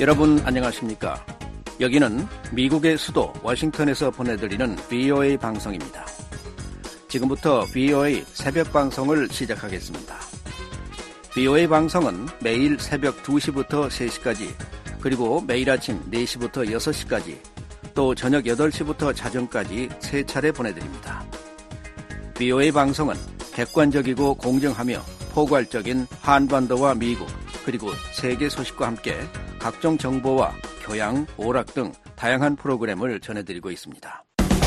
여러분 안녕하십니까? 여기는 미국의 수도 워싱턴에서 보내드리는 VOA 방송입니다. 지금부터 VOA 새벽 방송을 시작하겠습니다. VOA 방송은 매일 새벽 2시부터 3시까지, 그리고 매일 아침 4시부터 6시까지, 또 저녁 8시부터 자정까지 3차례 보내드립니다. VOA 방송은 객관적이고 공정하며 포괄적인 한반도와 미국, 그리고 세계 소식과 함께 각종 정보와 교양, 오락 등 다양한 프로그램을 전해드리고 있습니다.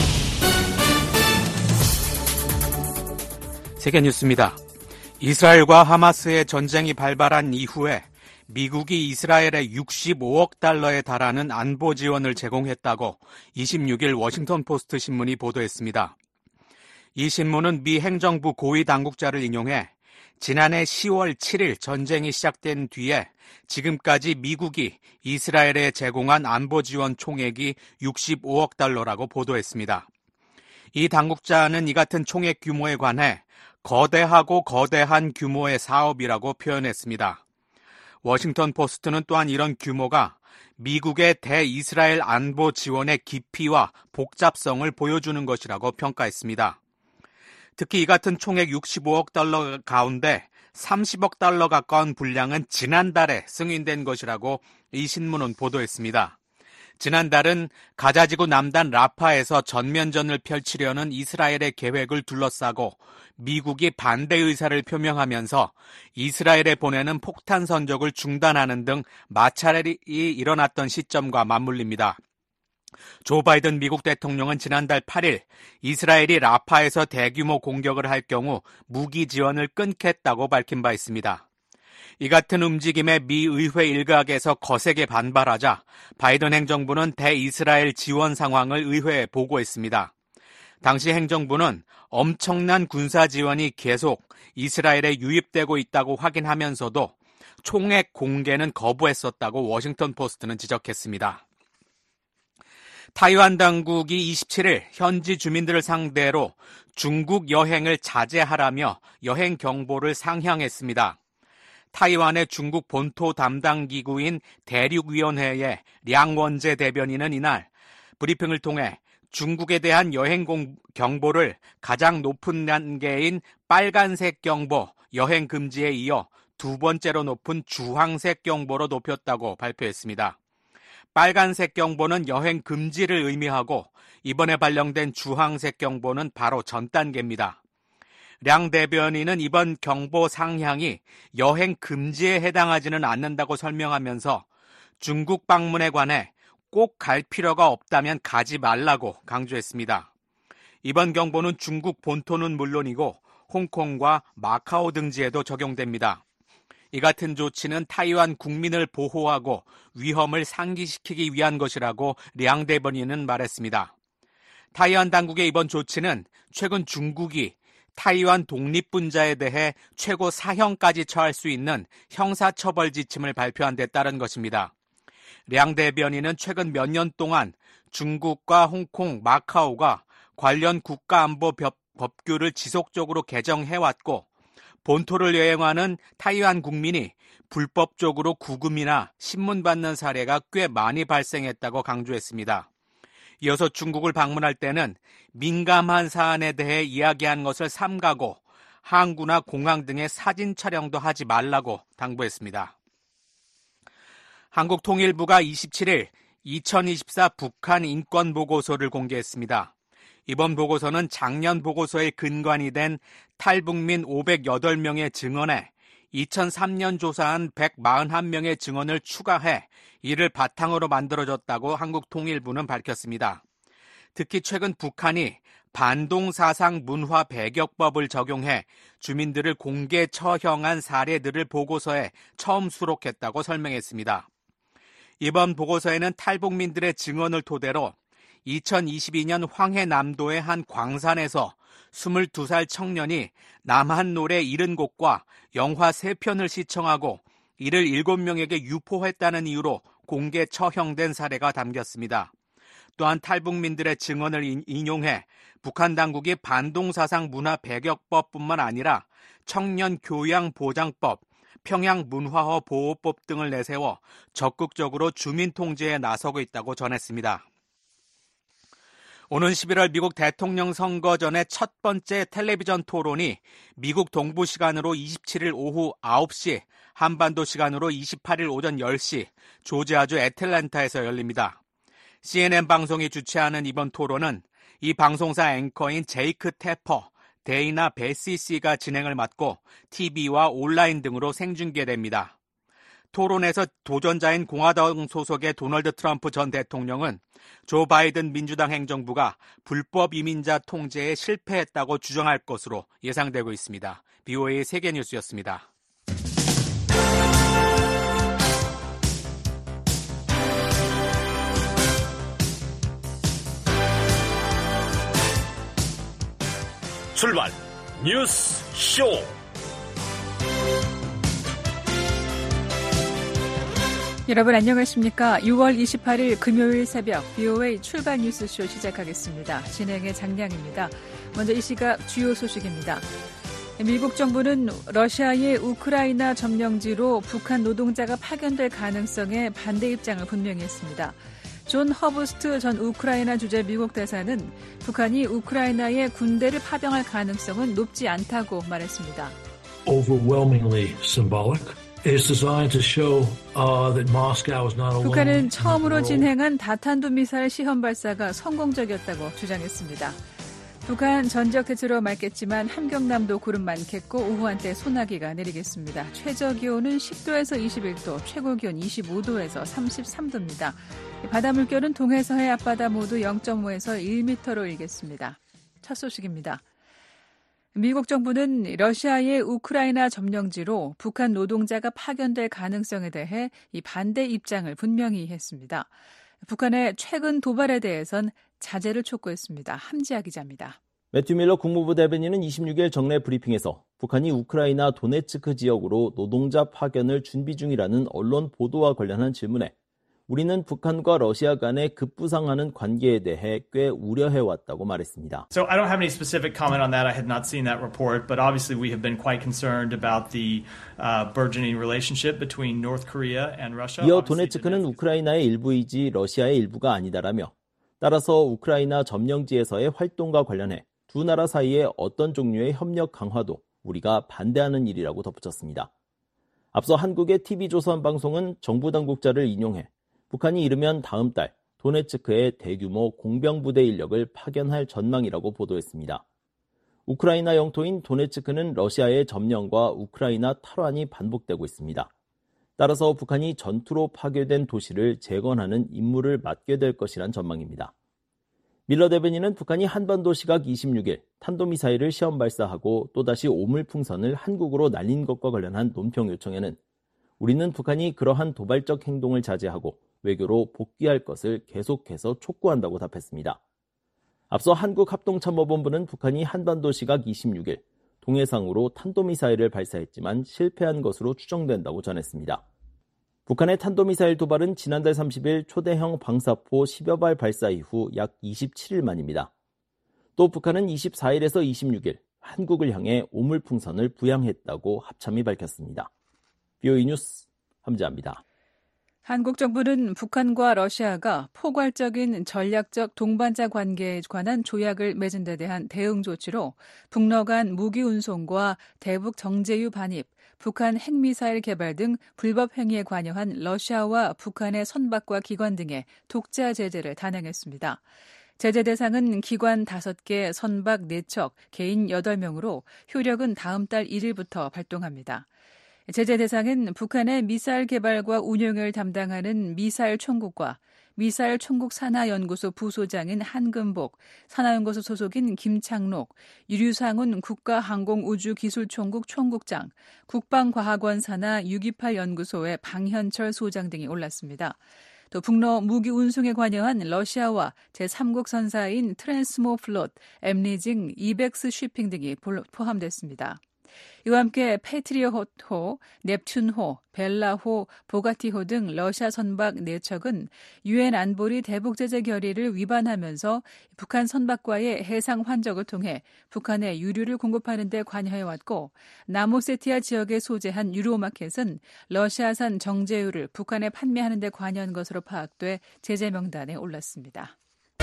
세계 뉴스입니다. 이스라엘과 하마스의 전쟁이 발발한 이후에 미국이 이스라엘에 65억 달러에 달하는 안보 지원을 제공했다고 26일 워싱턴 포스트 신문이 보도했습니다. 이 신문은 미 행정부 고위 당국자를 인용해 지난해 10월 7일 전쟁이 시작된 뒤에 지금까지 미국이 이스라엘에 제공한 안보 지원 총액이 65억 달러라고 보도했습니다. 이 당국자는 이 같은 총액 규모에 관해 거대하고 거대한 규모의 사업이라고 표현했습니다. 워싱턴 포스트는 또한 이런 규모가 미국의 대이스라엘 안보 지원의 깊이와 복잡성을 보여주는 것이라고 평가했습니다. 특히 이 같은 총액 65억 달러 가운데 30억 달러 가까운 분량은 지난달에 승인된 것이라고 이 신문은 보도했습니다. 지난달은 가자지구 남단 라파에서 전면전을 펼치려는 이스라엘의 계획을 둘러싸고 미국이 반대 의사를 표명하면서 이스라엘에 보내는 폭탄 선적을 중단하는 등 마찰이 일어났던 시점과 맞물립니다. 조 바이든 미국 대통령은 지난달 8일 이스라엘이 라파에서 대규모 공격을 할 경우 무기 지원을 끊겠다고 밝힌 바 있습니다. 이 같은 움직임에 미 의회 일각에서 거세게 반발하자 바이든 행정부는 대이스라엘 지원 상황을 의회에 보고했습니다. 당시 행정부는 엄청난 군사 지원이 계속 이스라엘에 유입되고 있다고 확인하면서도 총액 공개는 거부했었다고 워싱턴 포스트는 지적했습니다. 타이완 당국이 27일 현지 주민들을 상대로 중국 여행을 자제하라며 여행 경보를 상향했습니다. 타이완의 중국 본토 담당 기구인 대륙위원회의 량원재 대변인은 이날 브리핑을 통해 중국에 대한 여행 경보를 가장 높은 단계인 빨간색 경보, 여행 금지에 이어 두 번째로 높은 주황색 경보로 높였다고 발표했습니다. 빨간색 경보는 여행 금지를 의미하고 이번에 발령된 주황색 경보는 바로 전 단계입니다. 량 대변인은 이번 경보 상향이 여행 금지에 해당하지는 않는다고 설명하면서 중국 방문에 관해 꼭 갈 필요가 없다면 가지 말라고 강조했습니다. 이번 경보는 중국 본토는 물론이고 홍콩과 마카오 등지에도 적용됩니다. 이 같은 조치는 타이완 국민을 보호하고 위험을 상기시키기 위한 것이라고 량 대변인은 말했습니다. 타이완 당국의 이번 조치는 최근 중국이 타이완 독립분자에 대해 최고 사형까지 처할 수 있는 형사처벌 지침을 발표한 데 따른 것입니다. 량 대변인은 최근 몇 년 동안 중국과 홍콩, 마카오가 관련 국가안보 법규를 지속적으로 개정해왔고 본토를 여행하는 타이완 국민이 불법적으로 구금이나 신문받는 사례가 꽤 많이 발생했다고 강조했습니다. 이어서 중국을 방문할 때는 민감한 사안에 대해 이야기한 것을 삼가고 항구나 공항 등의 사진 촬영도 하지 말라고 당부했습니다. 한국통일부가 27일 2024 북한 인권보고서를 공개했습니다. 이번 보고서는 작년 보고서의 근간이 된 탈북민 508명의 증언에 2003년 조사한 141명의 증언을 추가해 이를 바탕으로 만들어졌다고 한국통일부는 밝혔습니다. 특히 최근 북한이 반동사상 문화 배격법을 적용해 주민들을 공개 처형한 사례들을 보고서에 처음 수록했다고 설명했습니다. 이번 보고서에는 탈북민들의 증언을 토대로 2022년 황해남도의 한 광산에서 22살 청년이 남한노래 70곡과 영화 3편을 시청하고 이를 7명에게 유포했다는 이유로 공개 처형된 사례가 담겼습니다. 또한 탈북민들의 증언을 인용해 북한 당국이 반동사상 문화 배격법뿐만 아니라 청년교양보장법, 평양 문화어 보호법 등을 내세워 적극적으로 주민 통제에 나서고 있다고 전했습니다. 오는 11월 미국 대통령 선거 전의 첫 번째 텔레비전 토론이 미국 동부 시간으로 27일 오후 9시, 한반도 시간으로 28일 오전 10시, 조지아주 애틀랜타에서 열립니다. CNN 방송이 주최하는 이번 토론은 이 방송사 앵커인 제이크 태퍼, 데이나 베시 씨가 진행을 맡고 TV와 온라인 등으로 생중계됩니다. 토론에서 도전자인 공화당 소속의 도널드 트럼프 전 대통령은 조 바이든 민주당 행정부가 불법 이민자 통제에 실패했다고 주장할 것으로 예상되고 있습니다. BOA 세계뉴스였습니다. 출발 뉴스 쇼. 여러분 안녕하십니까? 6월 28일 금요일 새벽 BOA 출발 뉴스쇼 시작하겠습니다. 진행의 장량입니다. 먼저 이 시각 주요 소식입니다. 미국 정부는 러시아의 우크라이나 점령지로 북한 노동자가 파견될 가능성에 반대 입장을 분명히 했습니다. 존 허브스트 전 우크라이나 주재 미국 대사는 북한이 우크라이나에 군대를 파병할 가능성은 높지 않다고 말했습니다. Overwhelmingly symbolic. 북한은 처음으로 진행한 다탄도 미사일 시험 발사가 성공적이었다고 주장했습니다. 북한 전적 대체로 맑겠지만 함경남도 구름 많겠고 오후 한때 소나기가 내리겠습니다. 최저기온은 10도에서 21도, 최고기온 25도에서 33도입니다. 바다 물결은 동해서해 앞바다 모두 0.5에서 1m로 일겠습니다. 첫 소식입니다. 미국 정부는 러시아의 우크라이나 점령지로 북한 노동자가 파견될 가능성에 대해 이 반대 입장을 분명히 했습니다. 북한의 최근 도발에 대해선 자제를 촉구했습니다. 함지아 기자입니다. 매튜 밀러 국무부 대변인은 26일 정례 브리핑에서 북한이 우크라이나 도네츠크 지역으로 노동자 파견을 준비 중이라는 언론 보도와 관련한 질문에 우리는 북한과 러시아 간의 급부상하는 관계에 대해 꽤 우려해왔다고 말했습니다. So I don't have any specific comment on that. I had not seen that report, but obviously we have been quite concerned about the burgeoning relationship between North Korea and Russia. 이어 도네츠크는 우크라이나의 일부이지 러시아의 일부가 아니다라며 따라서 우크라이나 점령지에서의 활동과 관련해 두 나라 사이의 어떤 종류의 협력 강화도 우리가 반대하는 일이라고 덧붙였습니다. 앞서 한국의 TV조선 방송은 정부 당국자를 인용해 북한이 이르면 다음 달 도네츠크에 대규모 공병부대 인력을 파견할 전망이라고 보도했습니다. 우크라이나 영토인 도네츠크는 러시아의 점령과 우크라이나 탈환이 반복되고 있습니다. 따라서 북한이 전투로 파괴된 도시를 재건하는 임무를 맡게 될 것이란 전망입니다. 밀러 대변인은 북한이 한반도 시각 26일 탄도미사일을 시험 발사하고 또다시 오물풍선을 한국으로 날린 것과 관련한 논평 요청에는 우리는 북한이 그러한 도발적 행동을 자제하고 외교로 복귀할 것을 계속해서 촉구한다고 답했습니다. 앞서 한국합동참모본부는 북한이 한반도 시각 26일 동해상으로 탄도미사일을 발사했지만 실패한 것으로 추정된다고 전했습니다. 북한의 탄도미사일 도발은 지난달 30일 초대형 방사포 10여 발 발사 이후 약 27일 만입니다. 또 북한은 24일에서 26일 한국을 향해 오물풍선을 부양했다고 합참이 밝혔습니다. BOE 뉴스 함지아입니다. 한국 정부는 북한과 러시아가 포괄적인 전략적 동반자 관계에 관한 조약을 맺은 데 대한 대응 조치로 북러 간 무기 운송과 대북 정제유 반입, 북한 핵미사일 개발 등 불법 행위에 관여한 러시아와 북한의 선박과 기관 등의 독자 제재를 단행했습니다. 제재 대상은 기관 5개, 선박 4척, 개인 8명으로 효력은 다음 달 1일부터 발동합니다. 제재 대상은 북한의 미사일 개발과 운용을 담당하는 미사일 총국과 미사일 총국 산하연구소 부소장인 한금복, 산하연구소 소속인 김창록, 유류상훈 국가항공우주기술총국 총국장, 국방과학원 산하 628 연구소의 방현철 소장 등이 올랐습니다. 또 북러 무기 운송에 관여한 러시아와 제3국 선사인 트랜스모 플롯, 엠리징, 이벡스 쉬핑 등이 포함됐습니다. 이와 함께 패트리어트호, 넵튠호, 벨라호, 보가티호 등 러시아 선박 4척은 유엔 안보리 대북제재 결의를 위반하면서 북한 선박과의 해상 환적을 통해 북한에 유류를 공급하는 데 관여해왔고 나모세티아 지역에 소재한 유로마켓은 러시아산 정제유를 북한에 판매하는 데 관여한 것으로 파악돼 제재 명단에 올랐습니다.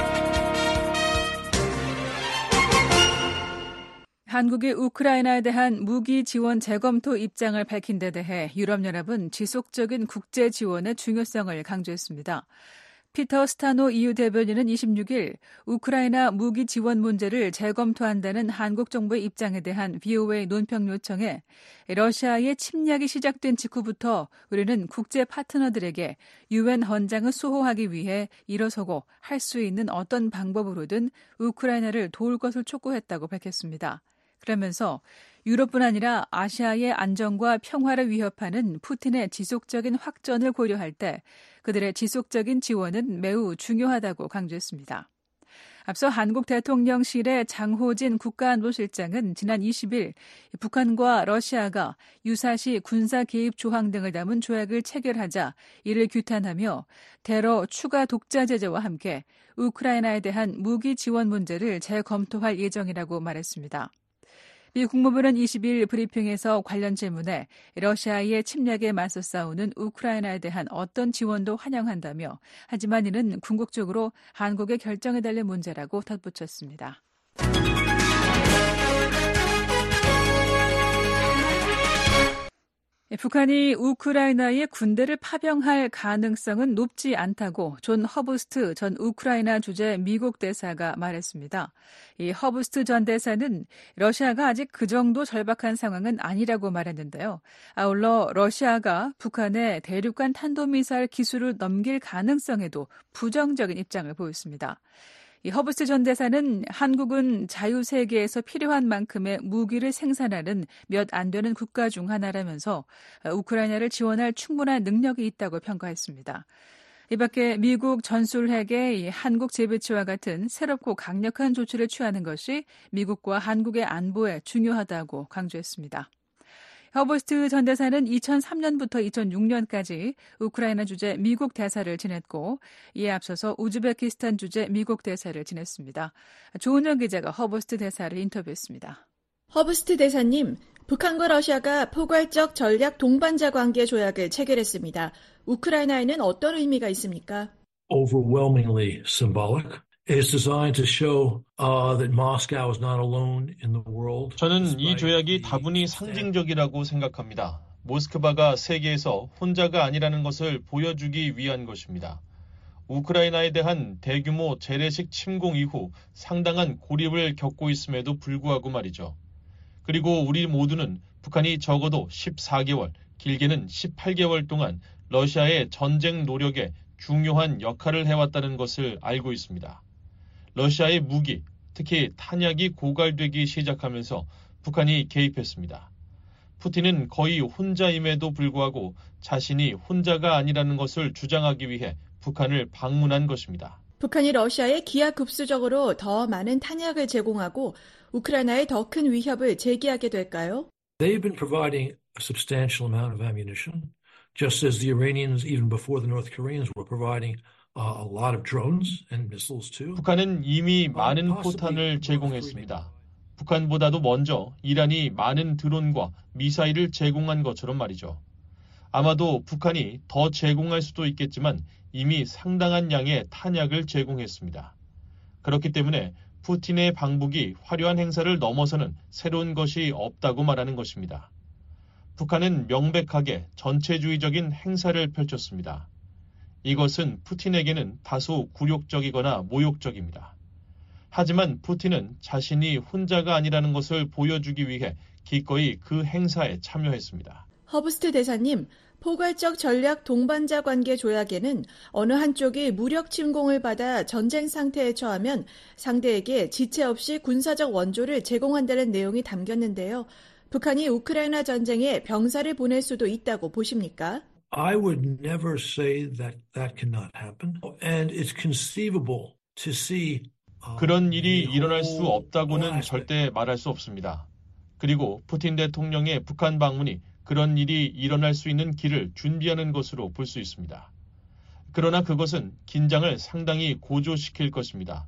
한국의 우크라이나에 대한 무기 지원 재검토 입장을 밝힌 데 대해 유럽연합은 지속적인 국제 지원의 중요성을 강조했습니다. 피터 스타노 EU 대변인은 26일 우크라이나 무기 지원 문제를 재검토한다는 한국 정부의 입장에 대한 VOA 논평 요청에 러시아의 침략이 시작된 직후부터 우리는 국제 파트너들에게 유엔 헌장을 수호하기 위해 일어서고 할 수 있는 어떤 방법으로든 우크라이나를 도울 것을 촉구했다고 밝혔습니다. 그러면서 유럽뿐 아니라 아시아의 안정과 평화를 위협하는 푸틴의 지속적인 확전을 고려할 때 그들의 지속적인 지원은 매우 중요하다고 강조했습니다. 앞서 한국 대통령실의 장호진 국가안보실장은 지난 20일 북한과 러시아가 유사시 군사 개입 조항 등을 담은 조약을 체결하자 이를 규탄하며 테러 추가 독자 제재와 함께 우크라이나에 대한 무기 지원 문제를 재검토할 예정이라고 말했습니다. 미 국무부는 20일 브리핑에서 관련 질문에 러시아의 침략에 맞서 싸우는 우크라이나에 대한 어떤 지원도 환영한다며 하지만 이는 궁극적으로 한국의 결정에 달린 문제라고 덧붙였습니다. 북한이 우크라이나에 군대를 파병할 가능성은 높지 않다고 존 허브스트 전 우크라이나 주재 미국 대사가 말했습니다. 이 허브스트 전 대사는 러시아가 아직 그 정도 절박한 상황은 아니라고 말했는데요. 아울러 러시아가 북한의 대륙간 탄도미사일 기술을 넘길 가능성에도 부정적인 입장을 보였습니다. 이 허브스트 전 대사는 한국은 자유세계에서 필요한 만큼의 무기를 생산하는 몇 안 되는 국가 중 하나라면서 우크라이나를 지원할 충분한 능력이 있다고 평가했습니다. 이 밖에 미국 전술핵의 한국 재배치와 같은 새롭고 강력한 조치를 취하는 것이 미국과 한국의 안보에 중요하다고 강조했습니다. 허버스트 전 대사는 2003년부터 2006년까지 우크라이나 주재 미국 대사를 지냈고 이에 앞서서 우즈베키스탄 주재 미국 대사를 지냈습니다. 조은영 기자가 허버스트 대사를 인터뷰했습니다. 허버스트 대사님, 북한과 러시아가 포괄적 전략 동반자 관계 조약을 체결했습니다. 우크라이나에는 어떤 의미가 있습니까? Overwhelmingly symbolic. It's designed to show that Moscow is not alone in the world. 저는 이 조약이 다분히 상징적이라고 생각합니다. 모스크바가 세계에서 혼자가 아니라는 것을 보여주기 위한 것입니다. 우크라이나에 대한 대규모 재래식 침공 이후 상당한 고립을 겪고 있음에도 불구하고 말이죠. 그리고 우리 모두는 북한이 적어도 14개월, 길게는 18개월 동안 러시아의 전쟁 노력에 중요한 역할을 해왔다는 것을 알고 있습니다. 러시아의 무기, 특히 탄약이 고갈되기 시작하면서 북한이 개입했습니다. 푸틴은 거의 혼자임에도 불구하고 자신이 혼자가 아니라는 것을 주장하기 위해 북한을 방문한 것입니다. 북한이 러시아에 기하급수적으로 더 많은 탄약을 제공하고 우크라이나에 더 큰 위협을 제기하게 될까요? They've been providing a substantial amount of ammunition, just as the Iranians, even before the North Koreans, were providing a lot of drones and missiles too. 북한은 이미 많은 포탄을 제공했습니다. 북한보다도 먼저 이란이 많은 드론과 미사일을 제공한 것처럼 말이죠. 아마도 북한이 더 제공할 수도 있겠지만 이미 상당한 양의 탄약을 제공했습니다. 그렇기 때문에 푸틴의 방북이 화려한 행사를 넘어서는 새로운 것이 없다고 말하는 것입니다. 북한은 명백하게 전체주의적인 행사를 펼쳤습니다. 이것은 푸틴에게는 다소 굴욕적이거나 모욕적입니다. 하지만 푸틴은 자신이 혼자가 아니라는 것을 보여주기 위해 기꺼이 그 행사에 참여했습니다. 허브스트 대사님, 포괄적 전략 동반자 관계 조약에는 어느 한쪽이 무력 침공을 받아 전쟁 상태에 처하면 상대에게 지체 없이 군사적 원조를 제공한다는 내용이 담겼는데요. 북한이 우크라이나 전쟁에 병사를 보낼 수도 있다고 보십니까? I would never say that cannot happen. And it's conceivable to see 그런 일이 일어날 수 없다고는 절대 말할 수 없습니다. 그리고 푸틴 대통령의 북한 방문이 그런 일이 일어날 수 있는 길을 준비하는 것으로 볼 수 있습니다. 그러나 그것은 긴장을 상당히 고조시킬 것입니다.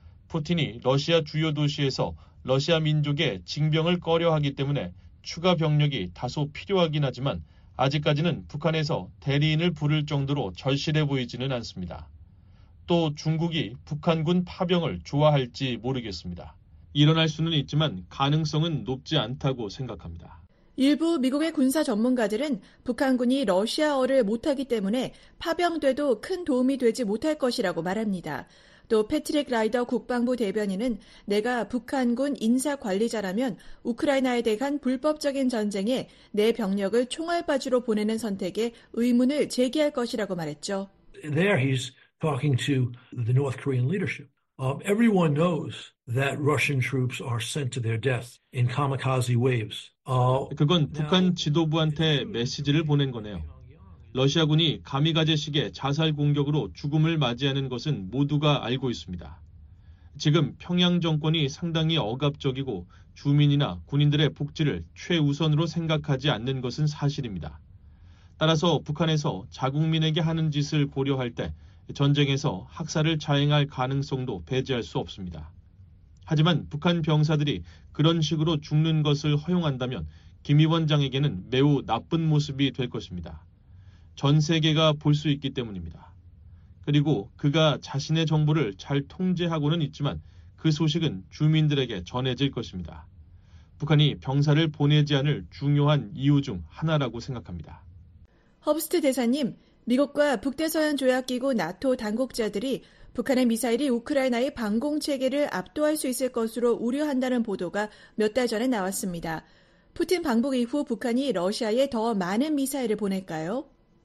푸틴이 러시아 주요 도시에서 러시아 민족의 징병을 꺼려하기 때문에 추가 병력이 다소 필요하긴 하지만 아직까지는 북한에서 대리인을 부를 정도로 절실해 보이지는 않습니다. 또 중국이 북한군 파병을 좋아할지 모르겠습니다. 일어날 수는 있지만 가능성은 높지 않다고 생각합니다. 일부 미국의 군사 전문가들은 북한군이 러시아어를 못하기 때문에 파병돼도 큰 도움이 되지 못할 것이라고 말합니다. 또 패트릭 라이더 국방부 대변인은 내가 북한군 인사관리자라면 우크라이나에 대한 불법적인 전쟁에 내 병력을 총알바지로 보내는 선택에 의문을 제기할 것이라고 말했죠. There he's talking to the North Korean leadership. Everyone knows that Russian troops are sent to their death in kamikaze waves. 그건 북한 지도부한테 메시지를 보낸 거네요. 러시아군이 가미가제식의 자살 공격으로 죽음을 맞이하는 것은 모두가 알고 있습니다. 지금 평양 정권이 상당히 억압적이고 주민이나 군인들의 복지를 최우선으로 생각하지 않는 것은 사실입니다. 따라서 북한에서 자국민에게 하는 짓을 고려할 때 전쟁에서 학살을 자행할 가능성도 배제할 수 없습니다. 하지만 북한 병사들이 그런 식으로 죽는 것을 허용한다면 김 위원장에게는 매우 나쁜 모습이 될 것입니다. 전 세계가 볼 수 있기 때문입니다. 그리고 그가 자신의 정보를 잘 통제하고는 있지만 그 소식은 주민들에게 전해질 것입니다. 북한이 병사를 보내지 않을 중요한 이유 중 하나라고 생각합니다. 허브스트 대사님, 미국과 북대서양 조약기구 나토 당국자들이 북한의 미사일이 우크라이나의 방공체계를 압도할 수 있을 것으로 우려한다는 보도가 몇 달 전에 나왔습니다. 푸틴 방북 이후 북한이 러시아에 더 많은 미사일을 보낼까요?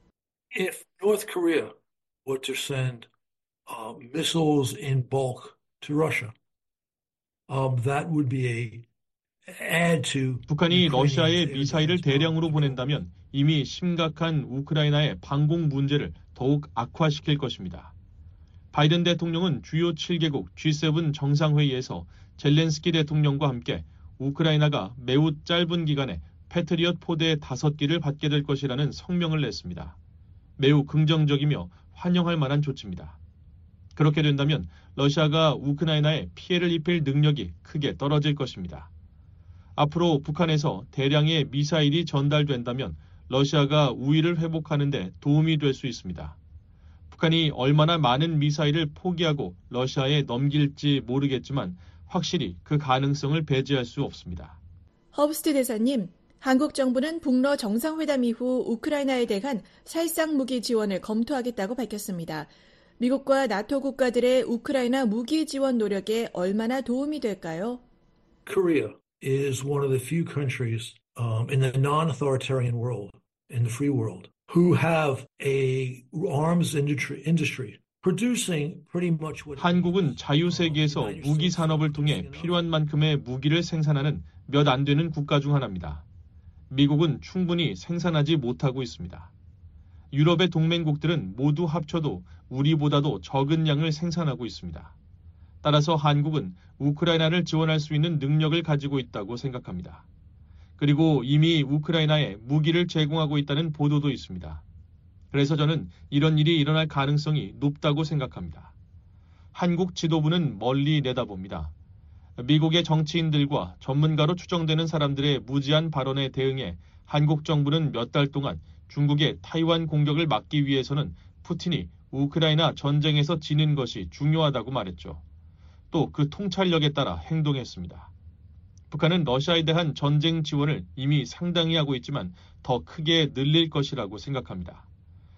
If North Korea were to send missiles in bulk to Russia, that would be a add to. 북한이 러시아에 미사일을 대량으로 보낸다면 이미 심각한 우크라이나의 방공 문제를 더욱 악화시킬 것입니다. 바이든 대통령은 주요 7개국 G7 정상회의에서 젤렌스키 대통령과 함께 우크라이나가 매우 짧은 기간에 패트리엇 포대 5기를 받게 될 것이라는 성명을 냈습니다. 매우 긍정적이며 환영할 만한 조치입니다. 그렇게 된다면 러시아가 우크라이나에 피해를 입힐 능력이 크게 떨어질 것입니다. 앞으로 북한에서 대량의 미사일이 전달된다면 러시아가 우위를 회복하는 데 도움이 될 수 있습니다. 북한이 얼마나 많은 미사일을 포기하고 러시아에 넘길지 모르겠지만 확실히 그 가능성을 배제할 수 없습니다. 허브스트 대사님, 한국 정부는 북러 정상회담 이후 우크라이나에 대한 살상 무기 지원을 검토하겠다고 밝혔습니다. 미국과 나토 국가들의 우크라이나 무기 지원 노력에 얼마나 도움이 될까요? Korea is one of the few countries in the non-authoritarian world, in the free world, who have a arms industry producing pretty much what. 한국은 자유세계에서 무기 산업을 통해 필요한 만큼의 무기를 생산하는 몇 안 되는 국가 중 하나입니다. 미국은 충분히 생산하지 못하고 있습니다. 유럽의 동맹국들은 모두 합쳐도 우리보다도 적은 양을 생산하고 있습니다. 따라서 한국은 우크라이나를 지원할 수 있는 능력을 가지고 있다고 생각합니다. 그리고 이미 우크라이나에 무기를 제공하고 있다는 보도도 있습니다. 그래서 저는 이런 일이 일어날 가능성이 높다고 생각합니다. 한국 지도부는 멀리 내다봅니다. 미국의 정치인들과 전문가로 추정되는 사람들의 무지한 발언에 대응해 한국 정부는 몇 달 동안 중국의 타이완 공격을 막기 위해서는 푸틴이 우크라이나 전쟁에서 지는 것이 중요하다고 말했죠. 또 그 통찰력에 따라 행동했습니다. 북한은 러시아에 대한 전쟁 지원을 이미 상당히 하고 있지만 더 크게 늘릴 것이라고 생각합니다.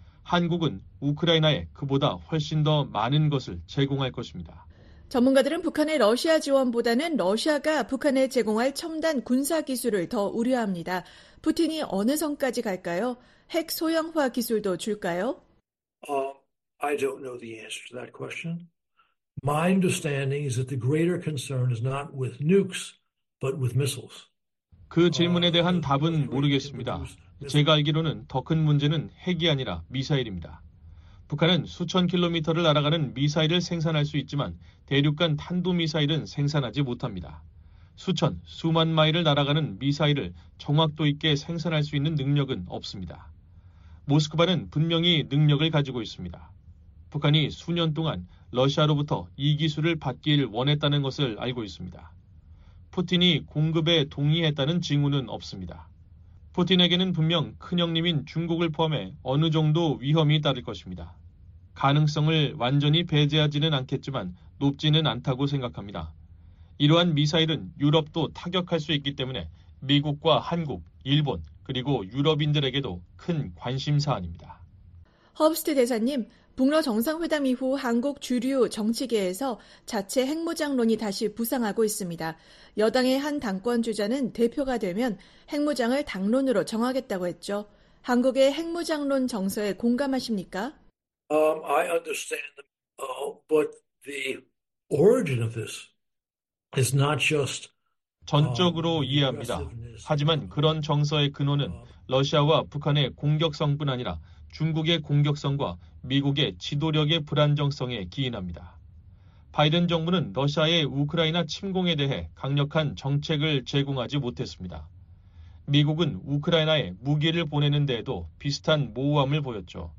한국은 우크라이나에 그보다 훨씬 더 많은 것을 제공할 것입니다. 전문가들은 북한의 러시아 지원보다는 러시아가 북한에 제공할 첨단 군사 기술을 더 우려합니다. 푸틴이 어느 선까지 갈까요? 핵 소형화 기술도 줄까요? I don't know the answer to that question. My understanding is that the greater concern is not with nukes, but with missiles. 그 질문에 대한 답은 모르겠습니다. 제가 알기로는 더 큰 문제는 핵이 아니라 미사일입니다. 북한은 수천 킬로미터를 날아가는 미사일을 생산할 수 있지만 대륙간 탄도미사일은 생산하지 못합니다. 수천, 수만 마일을 날아가는 미사일을 정확도 있게 생산할 수 있는 능력은 없습니다. 모스크바는 분명히 능력을 가지고 있습니다. 북한이 수년 동안 러시아로부터 이 기술을 받길 원했다는 것을 알고 있습니다. 푸틴이 공급에 동의했다는 징후는 없습니다. 푸틴에게는 분명 큰형님인 중국을 포함해 어느 정도 위험이 따를 것입니다. 가능성을 완전히 배제하지는 않겠지만 높지는 않다고 생각합니다. 이러한 미사일은 유럽도 타격할 수 있기 때문에 미국과 한국, 일본, 그리고 유럽인들에게도 큰 관심 사안입니다. 허브스트 대사님, 북러 정상회담 이후 한국 주류 정치계에서 자체 핵무장론이 다시 부상하고 있습니다. 여당의 한 당권 주자는 대표가 되면 핵무장을 당론으로 정하겠다고 했죠. 한국의 핵무장론 정서에 공감하십니까? I understand, but the origin of this is not just 전적으로 이해합니다. 하지만 그런 정서의 근원은 러시아와 북한의 공격성뿐 아니라 중국의 공격성과 미국의 지도력의 불안정성에 기인합니다. 바이든 정부는 러시아의 우크라이나 침공에 대해 강력한 정책을 제공하지 못했습니다. 미국은 우크라이나에 무기를 보내는 데에도 비슷한 모호함을 보였죠.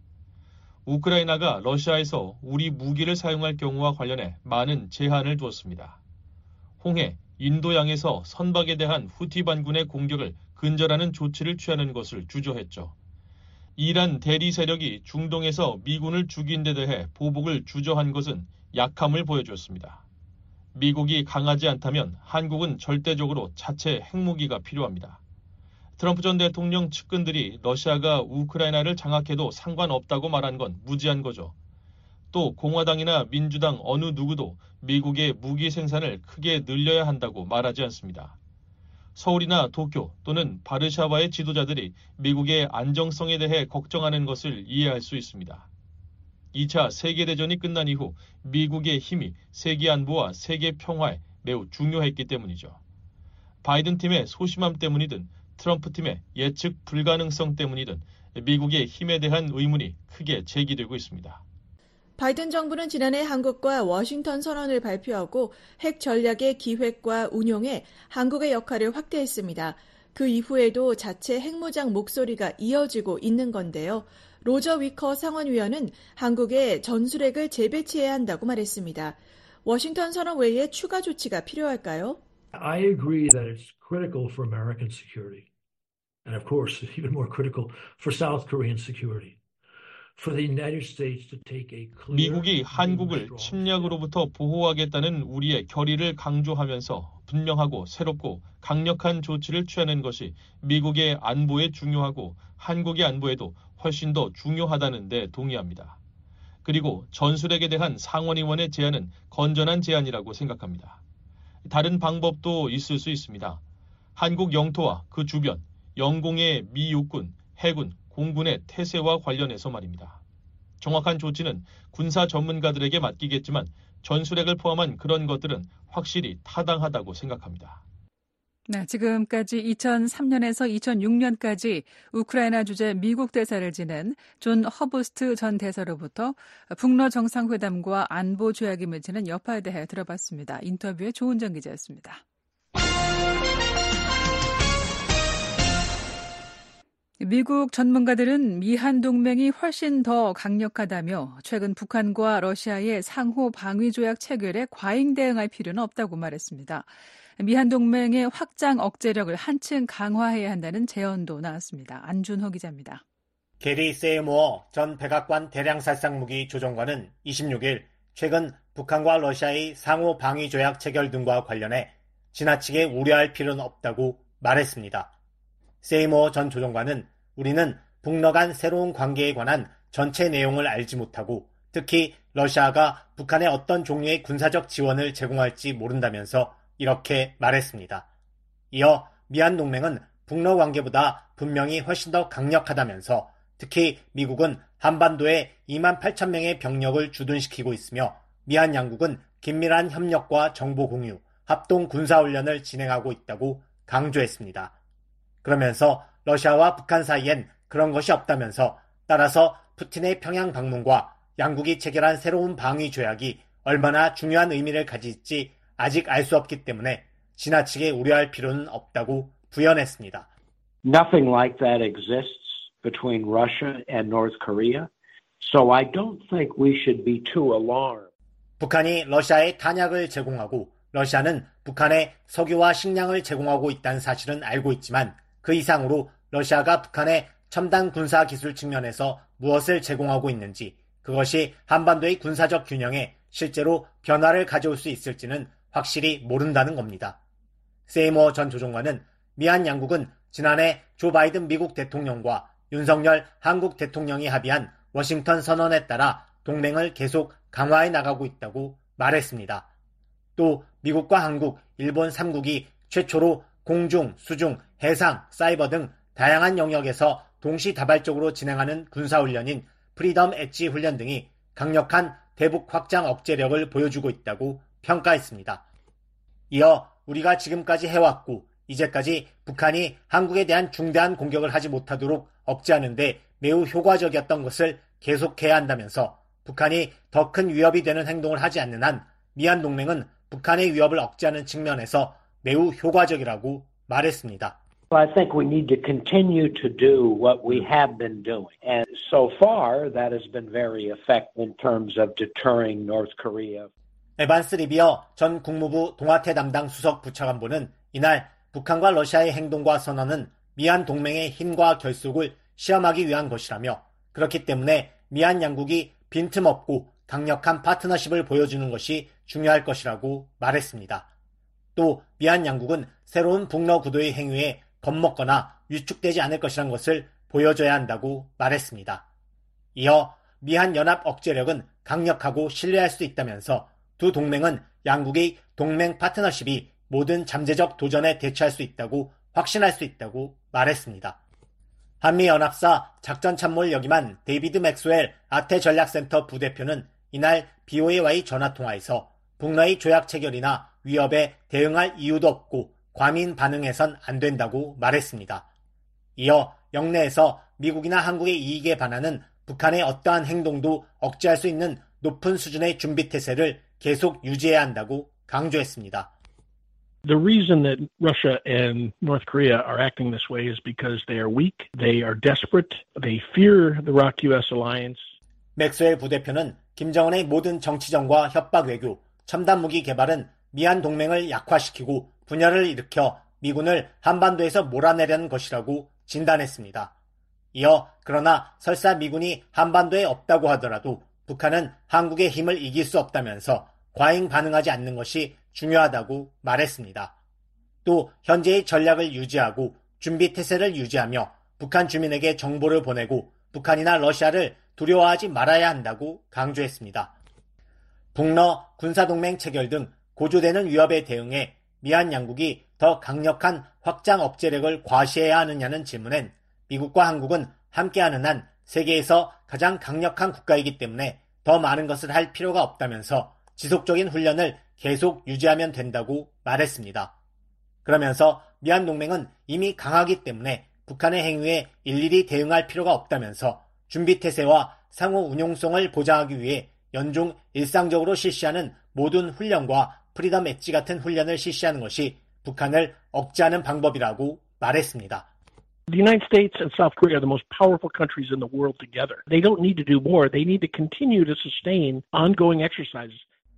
우크라이나가 러시아에서 우리 무기를 사용할 경우와 관련해 많은 제한을 두었습니다. 홍해, 인도양에서 선박에 대한 후티 반군의 공격을 근절하는 조치를 취하는 것을 주저했죠. 이란 대리 세력이 중동에서 미군을 죽인 데 대해 보복을 주저한 것은 약함을 보여주었습니다. 미국이 강하지 않다면 한국은 절대적으로 자체 핵무기가 필요합니다. 트럼프 전 대통령 측근들이 러시아가 우크라이나를 장악해도 상관없다고 말한 건 무지한 거죠. 또 공화당이나 민주당 어느 누구도 미국의 무기 생산을 크게 늘려야 한다고 말하지 않습니다. 서울이나 도쿄 또는 바르샤바의 지도자들이 미국의 안정성에 대해 걱정하는 것을 이해할 수 있습니다. 2차 세계대전이 끝난 이후 미국의 힘이 세계 안보와 세계 평화에 매우 중요했기 때문이죠. 바이든 팀의 소심함 때문이든 트럼프 팀의 예측 불가능성 때문이든 미국의 힘에 대한 의문이 크게 제기되고 있습니다. 바이든 정부는 지난해 한국과 워싱턴 선언을 발표하고 핵 전략의 기획과 운용에 한국의 역할을 확대했습니다. 그 이후에도 자체 핵무장 목소리가 이어지고 있는 건데요. 로저 위커 상원의원은 한국에 전술핵을 재배치해야 한다고 말했습니다. 워싱턴 선언 외에 추가 조치가 필요할까요? I agree that it's critical for American security. And of course, even more critical for South Korean security. 미국이 한국을 침략으로부터 보호하겠다는 우리의 결의를 강조하면서 분명하고 새롭고 강력한 조치를 취하는 것이 미국의 안보에 중요하고 한국의 안보에도 훨씬 더 중요하다는 데 동의합니다. 그리고 전술핵에 대한 상원의원의 제안은 건전한 제안이라고 생각합니다. 다른 방법도 있을 수 있습니다. 한국 영토와 그 주변, 영공의 미 육군, 해군, 공군의 태세와 관련해서 말입니다. 정확한 조치는 군사 전문가들에게 맡기겠지만 전술핵을 포함한 그런 것들은 확실히 타당하다고 생각합니다. 네, 지금까지 2003년에서 2006년까지 우크라이나 주재 미국 대사를 지낸 존 허브스트 전 대사로부터 북러 정상회담과 안보 조약이 맺히는 여파에 대해 들어봤습니다. 인터뷰의 조은정 기자였습니다. 미국 전문가들은 미한 동맹이 훨씬 더 강력하다며 최근 북한과 러시아의 상호 방위 조약 체결에 과잉 대응할 필요는 없다고 말했습니다. 미한 동맹의 확장 억제력을 한층 강화해야 한다는 제언도 나왔습니다. 안준호 기자입니다. 게리 세이모어 전 백악관 대량살상무기 조종관은 26일 최근 북한과 러시아의 상호 방위 조약 체결 등과 관련해 지나치게 우려할 필요는 없다고 말했습니다. 세이모어 전 조종관은 우리는 북러 간 새로운 관계에 관한 전체 내용을 알지 못하고 특히 러시아가 북한에 어떤 종류의 군사적 지원을 제공할지 모른다면서 이렇게 말했습니다. 이어 미한 동맹은 북러 관계보다 분명히 훨씬 더 강력하다면서 특히 미국은 한반도에 2만 8천 명의 병력을 주둔시키고 있으며 미한 양국은 긴밀한 협력과 정보 공유, 합동 군사훈련을 진행하고 있다고 강조했습니다. 그러면서 러시아와 북한 사이엔 그런 것이 없다면서 따라서 푸틴의 평양 방문과 양국이 체결한 새로운 방위 조약이 얼마나 중요한 의미를 가질지 아직 알 수 없기 때문에 지나치게 우려할 필요는 없다고 부연했습니다. Nothing like that exists between Russia and North Korea, so I don't think we should be too alarmed. 북한이 러시아에 탄약을 제공하고 러시아는 북한에 석유와 식량을 제공하고 있다는 사실은 알고 있지만 그 이상으로 러시아가 북한에 첨단 군사 기술 측면에서 무엇을 제공하고 있는지 그것이 한반도의 군사적 균형에 실제로 변화를 가져올 수 있을지는 확실히 모른다는 겁니다. 세이머 전 조종관은 미한 양국은 지난해 조 바이든 미국 대통령과 윤석열 한국 대통령이 합의한 워싱턴 선언에 따라 동맹을 계속 강화해 나가고 있다고 말했습니다. 또 미국과 한국, 일본 3국이 최초로 공중, 수중, 해상, 사이버 등 다양한 영역에서 동시다발적으로 진행하는 군사훈련인 프리덤 엣지 훈련 등이 강력한 대북 확장 억제력을 보여주고 있다고 평가했습니다. 이어 우리가 지금까지 해왔고 이제까지 북한이 한국에 대한 중대한 공격을 하지 못하도록 억제하는 데 매우 효과적이었던 것을 계속해야 한다면서 북한이 더 큰 위협이 되는 행동을 하지 않는 한 미한 동맹은 북한의 위협을 억제하는 측면에서 매우 효과적이라고 말했습니다. I think we need to continue to do what we have been doing. And so far, that has been very effective in terms of deterring North Korea. 에반스 리비어 전 국무부 동아태 담당 수석 부차관보는 이날 북한과 러시아의 행동과 선언은 미한 동맹의 힘과 결속을 시험하기 위한 것이라며 그렇기 때문에 미한 양국이 빈틈없고 강력한 파트너십을 보여주는 것이 중요할 것이라고 말했습니다. 또 미한 양국은 새로운 북러 구도의 행위에 겁먹거나 위축되지 않을 것이란 것을 보여줘야 한다고 말했습니다. 이어 미한 연합 억제력은 강력하고 신뢰할 수 있다면서 두 동맹은 양국의 동맹 파트너십이 모든 잠재적 도전에 대처할 수 있다고 확신할 수 있다고 말했습니다. 한미연합사 작전참모를 역임한 데이비드 맥스웰 아태전략센터 부대표는 이날 BOA와의 전화통화에서 북러의 조약 체결이나 위협에 대응할 이유도 없고 과민 반응해선 안 된다고 말했습니다. 이어 영내에서 미국이나 한국의 이익에 반하는 북한의 어떠한 행동도 억제할 수 있는 높은 수준의 준비태세를 계속 유지해야 한다고 강조했습니다. The reason that Russia and North Korea are acting this way is because they are weak, they are desperate, they fear the ROK-US alliance. 맥스웰 부대표는 김정은의 모든 정치전과 협박 외교, 첨단 무기 개발은 미한 동맹을 약화시키고 분열을 일으켜 미군을 한반도에서 몰아내려는 것이라고 진단했습니다. 이어 그러나 설사 미군이 한반도에 없다고 하더라도 북한은 한국의 힘을 이길 수 없다면서 과잉 반응하지 않는 것이 중요하다고 말했습니다. 또 현재의 전략을 유지하고 준비태세를 유지하며 북한 주민에게 정보를 보내고 북한이나 러시아를 두려워하지 말아야 한다고 강조했습니다. 북러 군사동맹 체결 등 고조되는 위협에 대응해 미한 양국이 더 강력한 확장 억제력을 과시해야 하느냐는 질문엔 미국과 한국은 함께하는 한 세계에서 가장 강력한 국가이기 때문에 더 많은 것을 할 필요가 없다면서 지속적인 훈련을 계속 유지하면 된다고 말했습니다. 그러면서 미한 동맹은 이미 강하기 때문에 북한의 행위에 일일이 대응할 필요가 없다면서 준비태세와 상호 운용성을 보장하기 위해 연중 일상적으로 실시하는 모든 훈련과 프리덤 엣지 같은 훈련을 실시하는 것이 북한을 억제하는 방법이라고 말했습니다. The United States and South Korea are the most powerful countries in the world together. They don't need to do more. They need to continue to sustain ongoing exercises.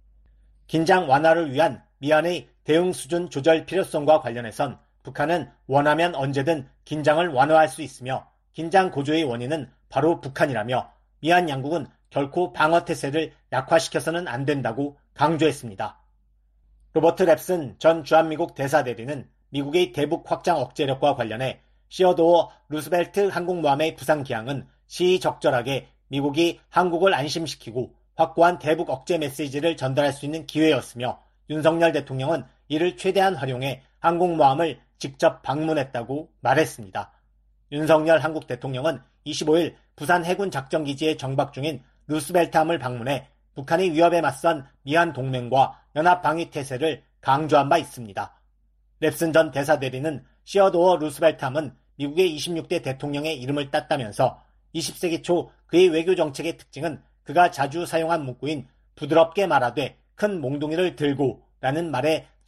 긴장 완화를 위한 미한의 대응 수준 조절 필요성과 관련해선 북한은 원하면 언제든 긴장을 완화할 수 있으며 긴장 고조의 원인은 바로 북한이라며 미한 양국은 결코 방어태세를 약화시켜서는 안 된다고 강조했습니다. 로버트 랩슨 전 주한미국 대사대리는 미국의 대북 확장 억제력과 관련해 시어도어 루스벨트 항공모함의 부상 기항은 시의적절하게 미국이 한국을 안심시키고 확고한 대북 억제 메시지를 전달할 수 있는 기회였으며 윤석열 대통령은 이를 최대한 활용해 항공모함을 직접 방문했다고 말했습니다. 윤석열 한국 대통령은 25일 부산 해군 작전기지에 정박 중인 루스벨트함을 방문해 북한의 위협에 맞선 미한 동맹과 연합방위태세를 강조한 바 있습니다. 랩슨 전 대사대리는 시어도어 루스벨트함은 미국의 26대 대통령의 이름을 땄다면서 20세기 초 그의 외교정책의 특징은 그가 자주 사용한 문구인 부드럽게 말하되 큰 몽둥이를 들고 라는 말에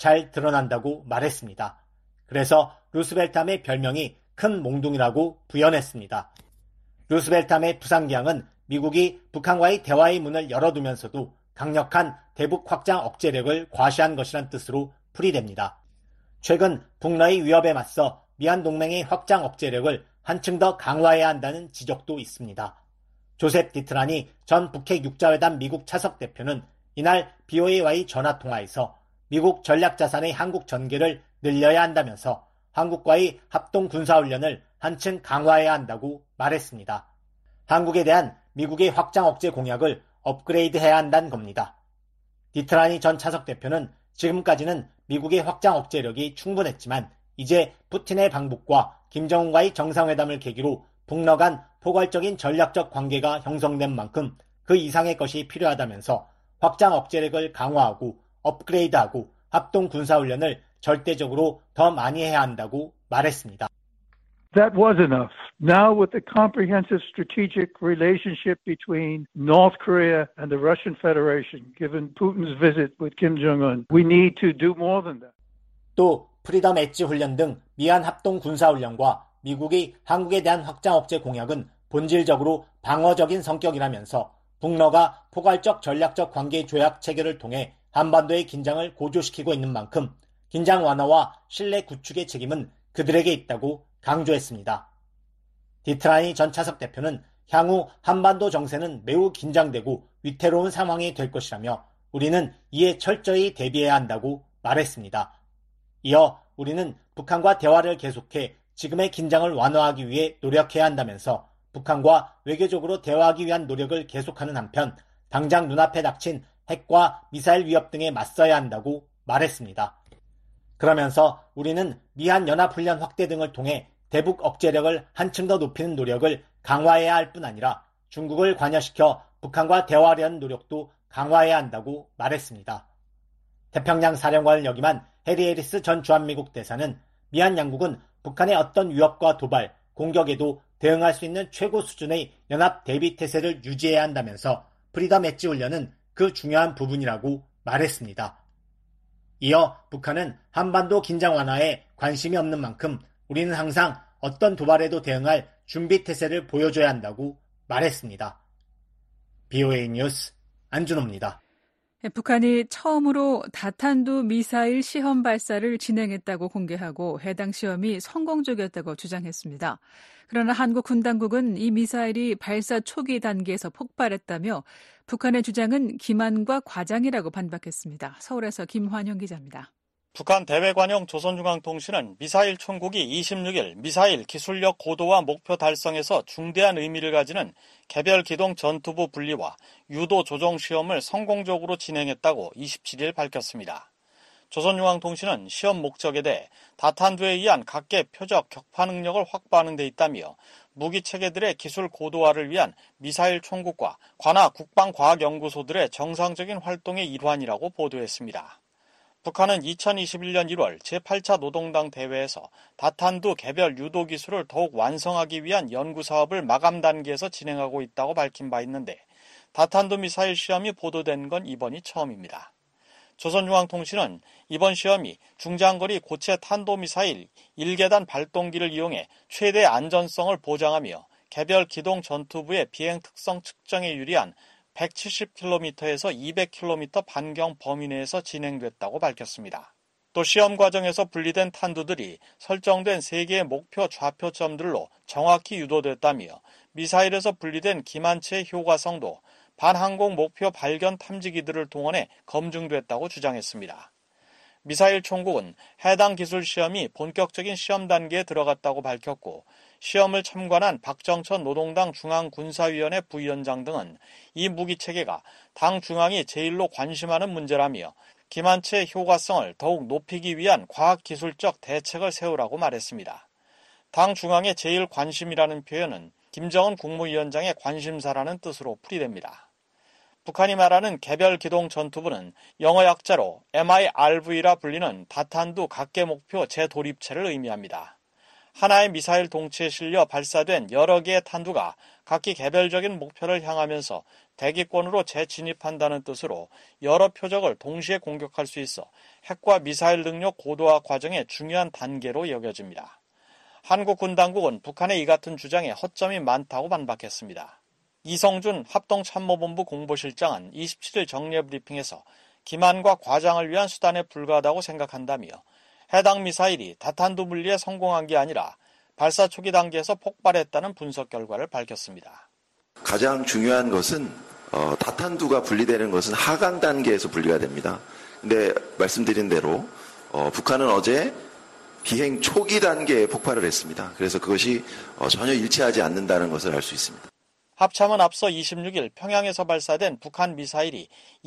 잘 드러난다고 말했습니다. 그래서 루스벨트함의 별명이 큰 몽둥이라고 부연했습니다. 루스벨트함의 부상기항은 미국이 북한과의 대화의 문을 열어두면서도 강력한 대북 확장 억제력을 과시한 것이란 뜻으로 풀이됩니다. 최근 북러의 위협에 맞서 미한 동맹의 확장 억제력을 한층 더 강화해야 한다는 지적도 있습니다. 조셉 디트라니 전 북핵 육자회담 미국 차석 대표는 이날 BOA와의 전화통화에서 미국 전략자산의 한국 전개를 늘려야 한다면서 한국과의 합동 군사훈련을 한층 강화해야 한다고 말했습니다. 한국에 대한 미국의 확장 억제 공약을 업그레이드해야 한다는 겁니다. 디트라니 전 차석 대표는 지금까지는 미국의 확장 억제력이 충분했지만 이제 푸틴의 방북과 김정은과의 정상회담을 계기로 북러 간 포괄적인 전략적 관계가 형성된 만큼 그 이상의 것이 필요하다면서 확장 억제력을 강화하고 업그레이드하고 합동 군사훈련을 절대적으로 더 많이 해야 한다고 말했습니다. That was enough. Now with the comprehensive strategic relationship between North Korea and the Russian Federation, given Putin's visit with Kim Jong-un, we need to do more than that. 또 프리덤 엣지 훈련 등 미한 합동 군사훈련과 미국이 한국에 대한 확장 억제 공약은 본질적으로 방어적인 성격이라면서 북러가 포괄적 전략적 관계 조약 체결을 통해 한반도의 긴장을 고조시키고 있는 만큼 긴장 완화와 신뢰 구축의 책임은 그들에게 있다고 강조했습니다. 디트라니 전 차석 대표는 향후 한반도 정세는 매우 긴장되고 위태로운 상황이 될 것이라며 우리는 이에 철저히 대비해야 한다고 말했습니다. 이어 우리는 북한과 대화를 계속해 지금의 긴장을 완화하기 위해 노력해야 한다면서 북한과 외교적으로 대화하기 위한 노력을 계속하는 한편 당장 눈앞에 닥친 핵과 미사일 위협 등에 맞서야 한다고 말했습니다. 그러면서 우리는 미한연합훈련 확대 등을 통해 대북 억제력을 한층 더 높이는 노력을 강화해야 할 뿐 아니라 중국을 관여시켜 북한과 대화하려는 노력도 강화해야 한다고 말했습니다. 태평양 사령관을 역임한 해리 해리스 전 주한미국 대사는 미한 양국은 북한의 어떤 위협과 도발, 공격에도 대응할 수 있는 최고 수준의 연합 대비 태세를 유지해야 한다면서 프리덤 엣지 훈련은 그 중요한 부분이라고 말했습니다. 이어 북한은 한반도 긴장 완화에 관심이 없는 만큼 우리는 항상 어떤 도발에도 대응할 준비 태세를 보여줘야 한다고 말했습니다. BOA 뉴스 안준호입니다. 북한이 처음으로 다탄두 미사일 시험 발사를 진행했다고 공개하고 해당 시험이 성공적이었다고 주장했습니다. 그러나 한국 군 당국은 이 미사일이 발사 초기 단계에서 폭발했다며 북한의 주장은 기만과 과장이라고 반박했습니다. 서울에서 김환영 기자입니다. 북한 대외관용 조선중앙통신은 미사일 총국이 26일 미사일 기술력 고도화 목표 달성에서 중대한 의미를 가지는 개별 기동 전투부 분리와 유도 조종 시험을 성공적으로 진행했다고 27일 밝혔습니다. 조선중앙통신은 시험 목적에 대해 다탄두에 의한 각계 표적 격파 능력을 확보하는 데 있다며 무기 체계들의 기술 고도화를 위한 미사일 총국과 관하 국방과학연구소들의 정상적인 활동의 일환이라고 보도했습니다. 북한은 2021년 1월 제8차 노동당 대회에서 다탄두 개별 유도 기술을 더욱 완성하기 위한 연구 사업을 마감 단계에서 진행하고 있다고 밝힌 바 있는데 다탄두 미사일 시험이 보도된 건 이번이 처음입니다. 조선중앙통신은 이번 시험이 중장거리 고체 탄도미사일 1계단 발동기를 이용해 최대 안전성을 보장하며 개별 기동 전투부의 비행 특성 측정에 유리한 170km에서 200km 반경 범위 내에서 진행됐다고 밝혔습니다. 또 시험 과정에서 분리된 탄두들이 설정된 3개의 목표 좌표점들로 정확히 유도됐다며 미사일에서 분리된 기만체의 효과성도 반항공 목표 발견 탐지기들을 동원해 검증됐다고 주장했습니다. 미사일 총국은 해당 기술 시험이 본격적인 시험 단계에 들어갔다고 밝혔고 시험을 참관한 박정천 노동당 중앙군사위원회 부위원장 등은 이 무기체계가 당 중앙이 제일로 관심하는 문제라며 기만체의 효과성을 더욱 높이기 위한 과학기술적 대책을 세우라고 말했습니다. 당 중앙의 제일 관심이라는 표현은 김정은 국무위원장의 관심사라는 뜻으로 풀이됩니다. 북한이 말하는 개별 기동 전투부는 영어 약자로 MIRV라 불리는 다탄두 각계 목표 재도립체를 의미합니다. 하나의 미사일 동체에 실려 발사된 여러 개의 탄두가 각기 개별적인 목표를 향하면서 대기권으로 재진입한다는 뜻으로 여러 표적을 동시에 공격할 수 있어 핵과 미사일 능력 고도화 과정의 중요한 단계로 여겨집니다. 한국 군 당국은 북한의 이 같은 주장에 허점이 많다고 반박했습니다. 이성준 합동참모본부 공보실장은 27일 정례 브리핑에서 기만과 과장을 위한 수단에 불과하다고 생각한다며 해당 미사일이 다탄두 분리에 성공한 게 아니라 발사 초기 단계에서 폭발했다는 분석 결과를 밝혔습니다. 가장 중요한 것은 다탄두가 분리되는 것은 하강 단계에서 분리가 됩니다. 근데 말씀드린 대로 북한은 어제 비행 초기 단계에 폭발을 했습니다. 그래서 그것이 전혀 일치하지 않는다는 것을 알 수 있습니다. 합참은 앞서 26일 평양에서 발사된 북한 미사일이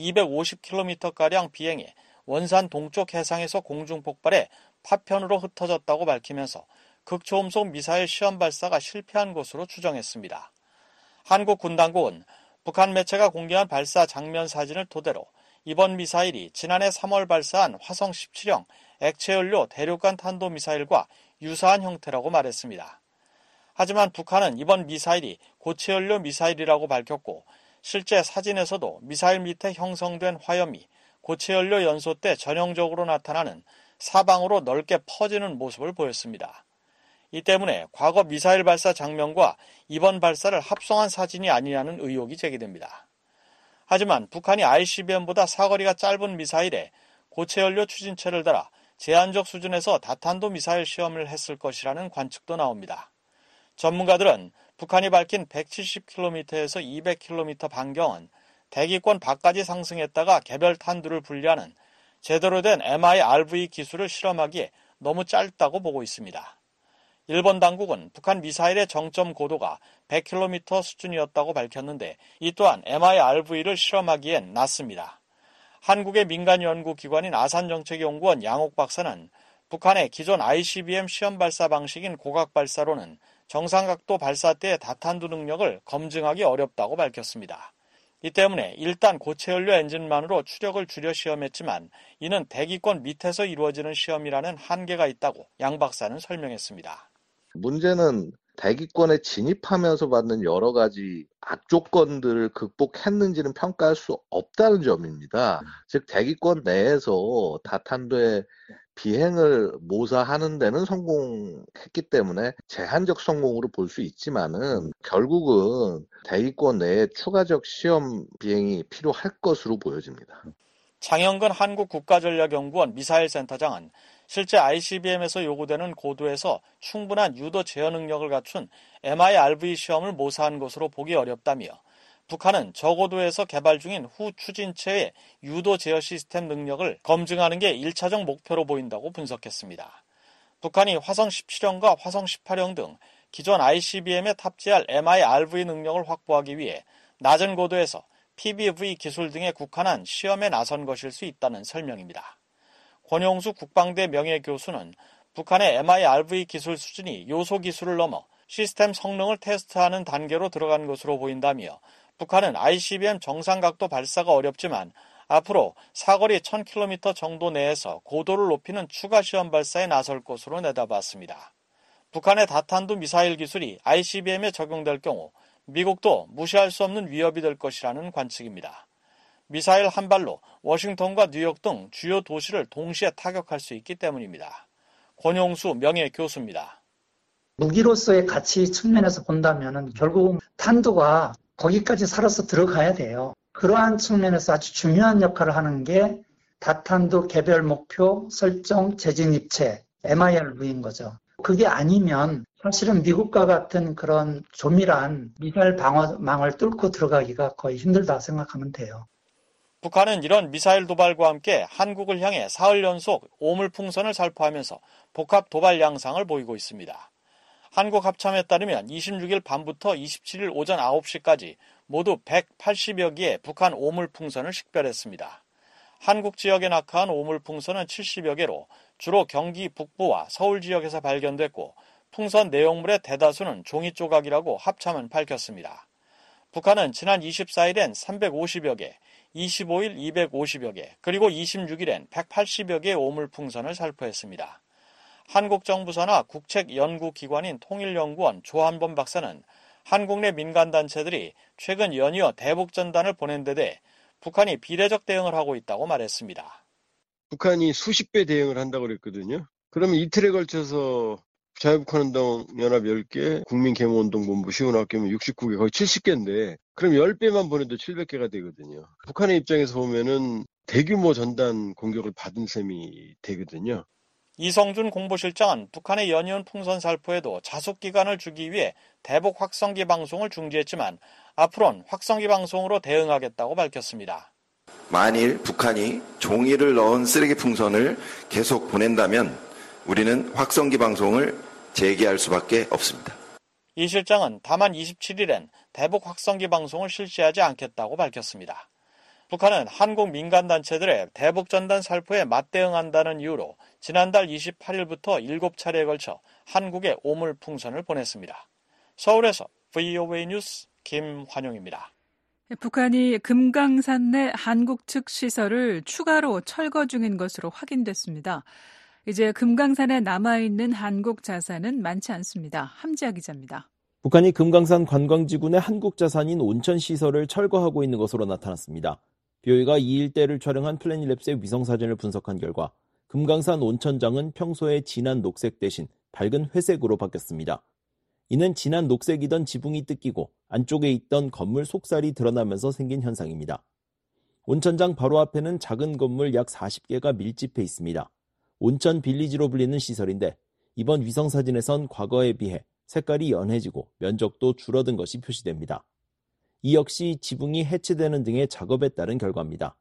250km가량 비행해 원산 동쪽 해상에서 공중 폭발해 파편으로 흩어졌다고 밝히면서 극초음속 미사일 시험 발사가 실패한 것으로 추정했습니다. 한국 군 당국은 북한 매체가 공개한 발사 장면 사진을 토대로 이번 미사일이 지난해 3월 발사한 화성 17형 액체연료 대륙간 탄도미사일과 유사한 형태라고 말했습니다. 하지만 북한은 이번 미사일이 고체연료 미사일이라고 밝혔고 실제 사진에서도 미사일 밑에 형성된 화염이 고체연료 연소 때 전형적으로 나타나는 사방으로 넓게 퍼지는 모습을 보였습니다. 이 때문에 과거 미사일 발사 장면과 이번 발사를 합성한 사진이 아니냐는 의혹이 제기됩니다. 하지만 북한이 ICBM보다 사거리가 짧은 미사일에 고체연료 추진체를 달아 제한적 수준에서 다탄도 미사일 시험을 했을 것이라는 관측도 나옵니다. 전문가들은 북한이 밝힌 170km에서 200km 반경은 대기권 밖까지 상승했다가 개별 탄두를 분리하는 제대로 된 MIRV 기술을 실험하기에 너무 짧다고 보고 있습니다. 일본 당국은 북한 미사일의 정점 고도가 100km 수준이었다고 밝혔는데 이 또한 MIRV를 실험하기엔 낮습니다. 한국의 민간연구기관인 아산정책연구원 양옥 박사는 북한의 기존 ICBM 시험 발사 방식인 고각발사로는 정상각도 발사 때의 다탄두 능력을 검증하기 어렵다고 밝혔습니다. 이 때문에 일단 고체연료 엔진만으로 추력을 줄여 시험했지만 이는 대기권 밑에서 이루어지는 시험이라는 한계가 있다고 양 박사는 설명했습니다. 문제는 대기권에 진입하면서 받는 여러 가지 악조건들을 극복했는지는 평가할 수 없다는 점입니다. 즉 대기권 내에서 다탄두의 비행을 모사하는 데는 성공했기 때문에 제한적 성공으로 볼 수 있지만은 결국은 대기권 내에 추가적 시험 비행이 필요할 것으로 보여집니다. 장영근 한국국가전략연구원 미사일센터장은 실제 ICBM에서 요구되는 고도에서 충분한 유도 제어 능력을 갖춘 MIRV 시험을 모사한 것으로 보기 어렵다며 북한은 저고도에서 개발 중인 후 추진체의 유도 제어 시스템 능력을 검증하는 게 1차적 목표로 보인다고 분석했습니다. 북한이 화성 17형과 화성 18형 등 기존 ICBM에 탑재할 MIRV 능력을 확보하기 위해 낮은 고도에서 PBV 기술 등에 국한한 시험에 나선 것일 수 있다는 설명입니다. 권용수 국방대 명예교수는 북한의 MIRV 기술 수준이 요소 기술을 넘어 시스템 성능을 테스트하는 단계로 들어간 것으로 보인다며 북한은 ICBM 정상각도 발사가 어렵지만 앞으로 사거리 1000km 정도 내에서 고도를 높이는 추가 시험 발사에 나설 것으로 내다봤습니다. 북한의 다탄두 미사일 기술이 ICBM에 적용될 경우 미국도 무시할 수 없는 위협이 될 것이라는 관측입니다. 미사일 한 발로 워싱턴과 뉴욕 등 주요 도시를 동시에 타격할 수 있기 때문입니다. 권용수 명예교수입니다. 무기로서의 가치 측면에서 본다면 결국 탄두가 거기까지 살아서 들어가야 돼요. 그러한 측면에서 아주 중요한 역할을 하는 게 다탄두 개별 목표 설정 재진입체 MIRV인 거죠. 그게 아니면 사실은 미국과 같은 그런 조밀한 미사일 방어망을 뚫고 들어가기가 거의 힘들다 생각하면 돼요. 북한은 이런 미사일 도발과 함께 한국을 향해 사흘 연속 오물풍선을 살포하면서 복합 도발 양상을 보이고 있습니다. 한국 합참에 따르면 26일 밤부터 27일 오전 9시까지 모두 180여 개의 북한 오물풍선을 식별했습니다. 한국 지역에 낙하한 오물풍선은 70여 개로 주로 경기 북부와 서울 지역에서 발견됐고 풍선 내용물의 대다수는 종이 조각이라고 합참은 밝혔습니다. 북한은 지난 24일엔 350여 개, 25일 250여 개, 그리고 26일엔 180여 개의 오물풍선을 살포했습니다. 한국 정부 산하 국책연구기관인 통일연구원 조한범 박사는 한국 내 민간단체들이 최근 연이어 대북전단을 보낸 데 대해 북한이 비례적 대응을 하고 있다고 말했습니다. 북한이 수십 배 대응을 한다고 그랬거든요. 그러면 이틀에 걸쳐서 자유북한운동 연합 10개, 국민갱호운동본부 시운학교면 69개, 거의 70개인데 그럼 10배만 보내도 700개가 되거든요. 북한의 입장에서 보면은 대규모 전단 공격을 받은 셈이 되거든요. 이성준 공보실장은 북한의 연이은 풍선 살포에도 자숙기간을 주기 위해 대북 확성기 방송을 중지했지만 앞으로는 확성기 방송으로 대응하겠다고 밝혔습니다. 만일 북한이 종이를 넣은 쓰레기 풍선을 계속 보낸다면 우리는 확성기 방송을 재개할 수밖에 없습니다. 이 실장은 다만 27일엔 대북 확성기 방송을 실시하지 않겠다고 밝혔습니다. 북한은 한국 민간단체들의 대북전단 살포에 맞대응한다는 이유로 지난달 28일부터 7차례에 걸쳐 한국에 오물풍선을 보냈습니다. 서울에서 VOA 뉴스 김환용입니다. 북한이 금강산 내 한국 측 시설을 추가로 철거 중인 것으로 확인됐습니다. 이제 금강산에 남아있는 한국 자산은 많지 않습니다. 함지아 기자입니다. 북한이 금강산 관광지구 내 한국 자산인 온천 시설을 철거하고 있는 것으로 나타났습니다. BOA가 이 일대를 촬영한 플래닛랩스의 위성사진을 분석한 결과 금강산 온천장은 평소의 진한 녹색 대신 밝은 회색으로 바뀌었습니다. 이는 진한 녹색이던 지붕이 뜯기고 안쪽에 있던 건물 속살이 드러나면서 생긴 현상입니다. 온천장 바로 앞에는 작은 건물 약 40개가 밀집해 있습니다. 온천 빌리지로 불리는 시설인데 이번 위성사진에선 과거에 비해 색깔이 연해지고 면적도 줄어든 것이 표시됩니다. 이 역시 지붕이 해체되는 등의 작업에 따른 결과입니다.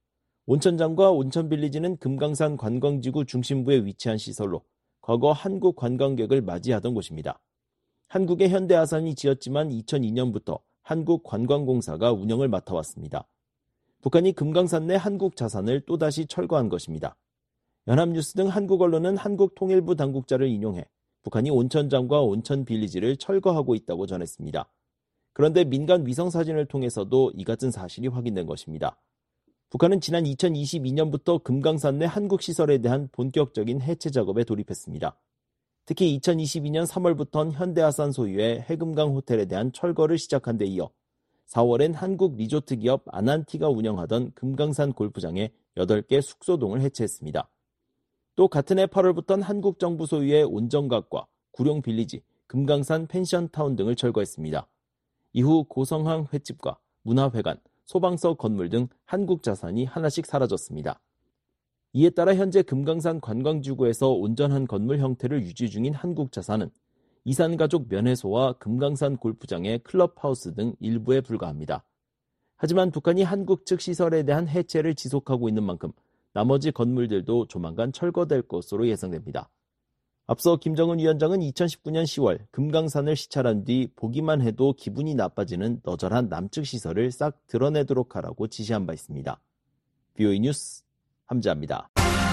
온천장과 온천빌리지는 금강산 관광지구 중심부에 위치한 시설로 과거 한국 관광객을 맞이하던 곳입니다. 한국의 현대아산이 지었지만 2002년부터 한국관광공사가 운영을 맡아왔습니다. 북한이 금강산 내 한국 자산을 또다시 철거한 것입니다. 연합뉴스 등 한국 언론은 한국통일부 당국자를 인용해 북한이 온천장과 온천빌리지를 철거하고 있다고 전했습니다. 그런데 민간 위성사진을 통해서도 이 같은 사실이 확인된 것입니다. 북한은 지난 2022년부터 금강산 내 한국 시설에 대한 본격적인 해체 작업에 돌입했습니다. 특히 2022년 3월부터는 현대아산 소유의 해금강 호텔에 대한 철거를 시작한 데 이어 4월엔 한국 리조트 기업 아난티가 운영하던 금강산 골프장에 8개 숙소동을 해체했습니다. 또 같은 해 8월부터는 한국 정부 소유의 온정각과 구룡 빌리지, 금강산 펜션타운 등을 철거했습니다. 이후 고성항 횟집과 문화회관, 소방서 건물 등 한국 자산이 하나씩 사라졌습니다. 이에 따라 현재 금강산 관광지구에서 온전한 건물 형태를 유지 중인 한국 자산은 이산가족 면회소와 금강산 골프장의 클럽하우스 등 일부에 불과합니다. 하지만 북한이 한국 측 시설에 대한 해체를 지속하고 있는 만큼 나머지 건물들도 조만간 철거될 것으로 예상됩니다. 앞서 김정은 위원장은 2019년 10월 금강산을 시찰한 뒤 보기만 해도 기분이 나빠지는 너절한 남측 시설을 싹 드러내도록 하라고 지시한 바 있습니다. BOA 뉴스 함지아입니다.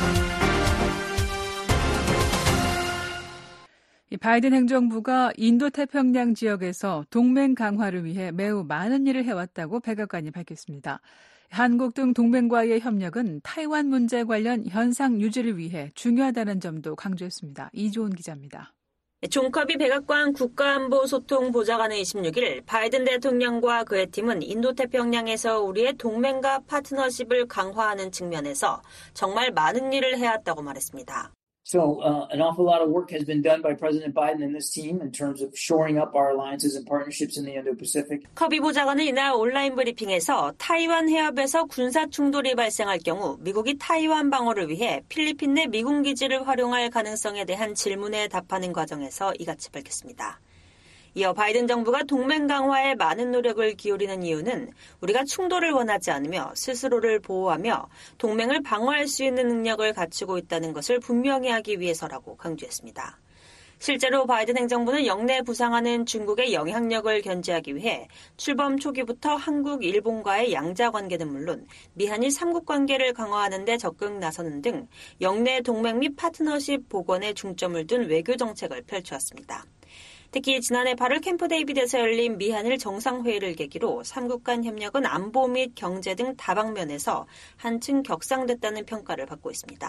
바이든 행정부가 인도태평양 지역에서 동맹 강화를 위해 매우 많은 일을 해왔다고 백악관이 밝혔습니다. 한국 등 동맹과의 협력은 타이완 문제 관련 현상 유지를 위해 중요하다는 점도 강조했습니다. 이조은 기자입니다. 존 커비 백악관 국가안보소통보좌관은 26일 바이든 대통령과 그의 팀은 인도태평양에서 우리의 동맹과 파트너십을 강화하는 측면에서 정말 많은 일을 해왔다고 말했습니다. So an awful lot of work has been done by President Biden and this team in terms of shoring up our alliances and partnerships in the Indo-Pacific. 커비 보좌관은 이날 온라인 브리핑에서 타이완 해협에서 군사 충돌이 발생할 경우 미국이 타이완 방어를 위해 필리핀 내 미군 기지를 활용할 가능성에 대한 질문에 답하는 과정에서 이같이 밝혔습니다. 이어 바이든 정부가 동맹 강화에 많은 노력을 기울이는 이유는 우리가 충돌을 원하지 않으며 스스로를 보호하며 동맹을 방어할 수 있는 능력을 갖추고 있다는 것을 분명히 하기 위해서라고 강조했습니다. 실제로 바이든 행정부는 영내 부상하는 중국의 영향력을 견제하기 위해 출범 초기부터 한국, 일본과의 양자 관계는 물론 미한일 3국 관계를 강화하는 데 적극 나서는 등 영내 동맹 및 파트너십 복원에 중점을 둔 외교 정책을 펼쳐왔습니다. 특히 지난해 8월 캠프 데이비드에서 열린 미한일 정상회의를 계기로 3국 간 협력은 안보 및 경제 등 다방면에서 한층 격상됐다는 평가를 받고 있습니다.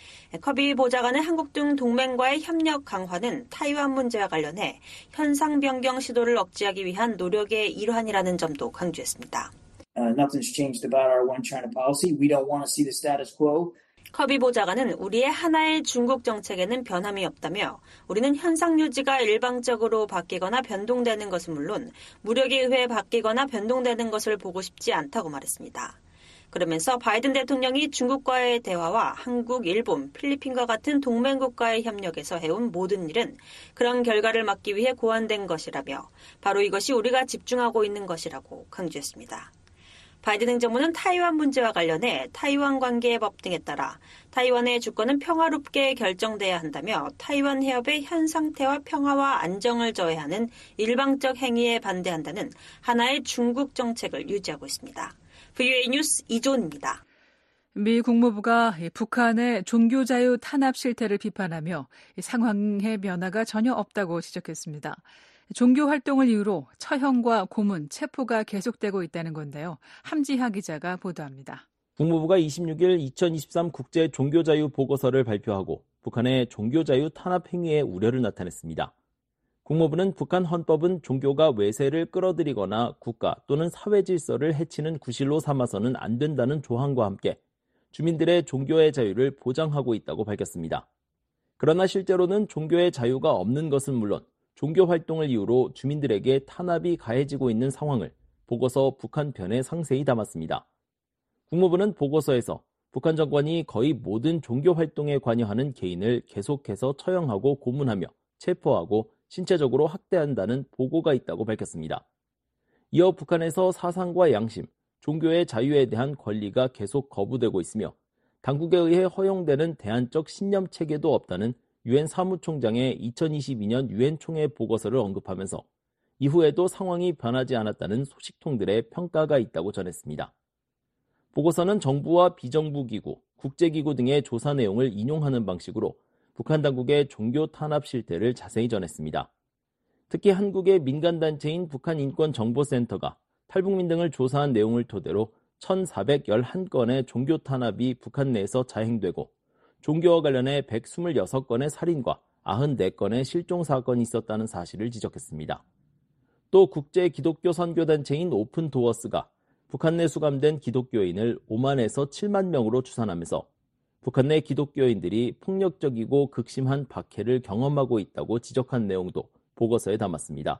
커비 보좌관은 한국 등 동맹과의 협력 강화는 타이완 문제와 관련해 현상 변경 시도를 억제하기 위한 노력의 일환이라는 점도 강조했습니다. Nothing's changed about our one China policy. We don't want to see the status quo. 커비 보좌관은 우리의 하나의 중국 정책에는 변함이 없다며 우리는 현상 유지가 일방적으로 바뀌거나 변동되는 것은 물론 무력에 의해 바뀌거나 변동되는 것을 보고 싶지 않다고 말했습니다. 그러면서 바이든 대통령이 중국과의 대화와 한국, 일본, 필리핀과 같은 동맹국과의 협력에서 해온 모든 일은 그런 결과를 막기 위해 고안된 것이라며 바로 이것이 우리가 집중하고 있는 것이라고 강조했습니다. 바이든 행정부는 타이완 문제와 관련해 타이완 관계의 법 등에 따라 타이완의 주권은 평화롭게 결정돼야 한다며 타이완 해협의 현 상태와 평화와 안정을 저해하는 일방적 행위에 반대한다는 하나의 중국 정책을 유지하고 있습니다. VOA 뉴스 이존입니다. 미 국무부가 북한의 종교자유 탄압 실태를 비판하며 상황의 변화가 전혀 없다고 지적했습니다. 종교 활동을 이유로 처형과 고문, 체포가 계속되고 있다는 건데요. 함지하 기자가 보도합니다. 국무부가 26일 2023 국제 종교자유 보고서를 발표하고 북한의 종교자유 탄압 행위에 우려를 나타냈습니다. 국무부는 북한 헌법은 종교가 외세를 끌어들이거나 국가 또는 사회 질서를 해치는 구실로 삼아서는 안 된다는 조항과 함께 주민들의 종교의 자유를 보장하고 있다고 밝혔습니다. 그러나 실제로는 종교의 자유가 없는 것은 물론 종교 활동을 이유로 주민들에게 탄압이 가해지고 있는 상황을 보고서 북한 편에 상세히 담았습니다. 국무부는 보고서에서 북한 정권이 거의 모든 종교 활동에 관여하는 개인을 계속해서 처형하고 고문하며 체포하고 신체적으로 학대한다는 보고가 있다고 밝혔습니다. 이어 북한에서 사상과 양심, 종교의 자유에 대한 권리가 계속 거부되고 있으며 당국에 의해 허용되는 대안적 신념 체계도 없다는 유엔 사무총장의 2022년 유엔 총회 보고서를 언급하면서 이후에도 상황이 변하지 않았다는 소식통들의 평가가 있다고 전했습니다. 보고서는 정부와 비정부 기구, 국제기구 등의 조사 내용을 인용하는 방식으로 북한 당국의 종교 탄압 실태를 자세히 전했습니다. 특히 한국의 민간단체인 북한인권정보센터가 탈북민 등을 조사한 내용을 토대로 1,411건의 종교 탄압이 북한 내에서 자행되고 종교와 관련해 126건의 살인과 94건의 실종 사건이 있었다는 사실을 지적했습니다. 또 국제 기독교 선교단체인 오픈도어스가 북한 내 수감된 기독교인을 5만에서 7만 명으로 추산하면서 북한 내 기독교인들이 폭력적이고 극심한 박해를 경험하고 있다고 지적한 내용도 보고서에 담았습니다.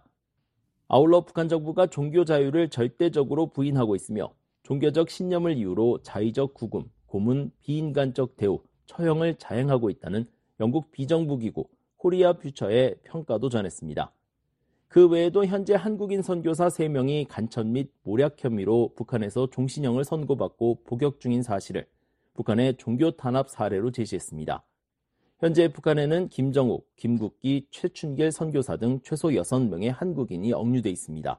아울러 북한 정부가 종교 자유를 절대적으로 부인하고 있으며 종교적 신념을 이유로 자의적 구금, 고문, 비인간적 대우, 처형을 자행하고 있다는 영국 비정부 기구 코리아 퓨처의 평가도 전했습니다. 그 외에도 현재 한국인 선교사 3명이 간첩 및 모략 혐의로 북한에서 종신형을 선고받고 복역 중인 사실을 북한의 종교 탄압 사례로 제시했습니다. 현재 북한에는 김정욱, 김국기, 최춘길 선교사 등 최소 6명의 한국인이 억류돼 있습니다.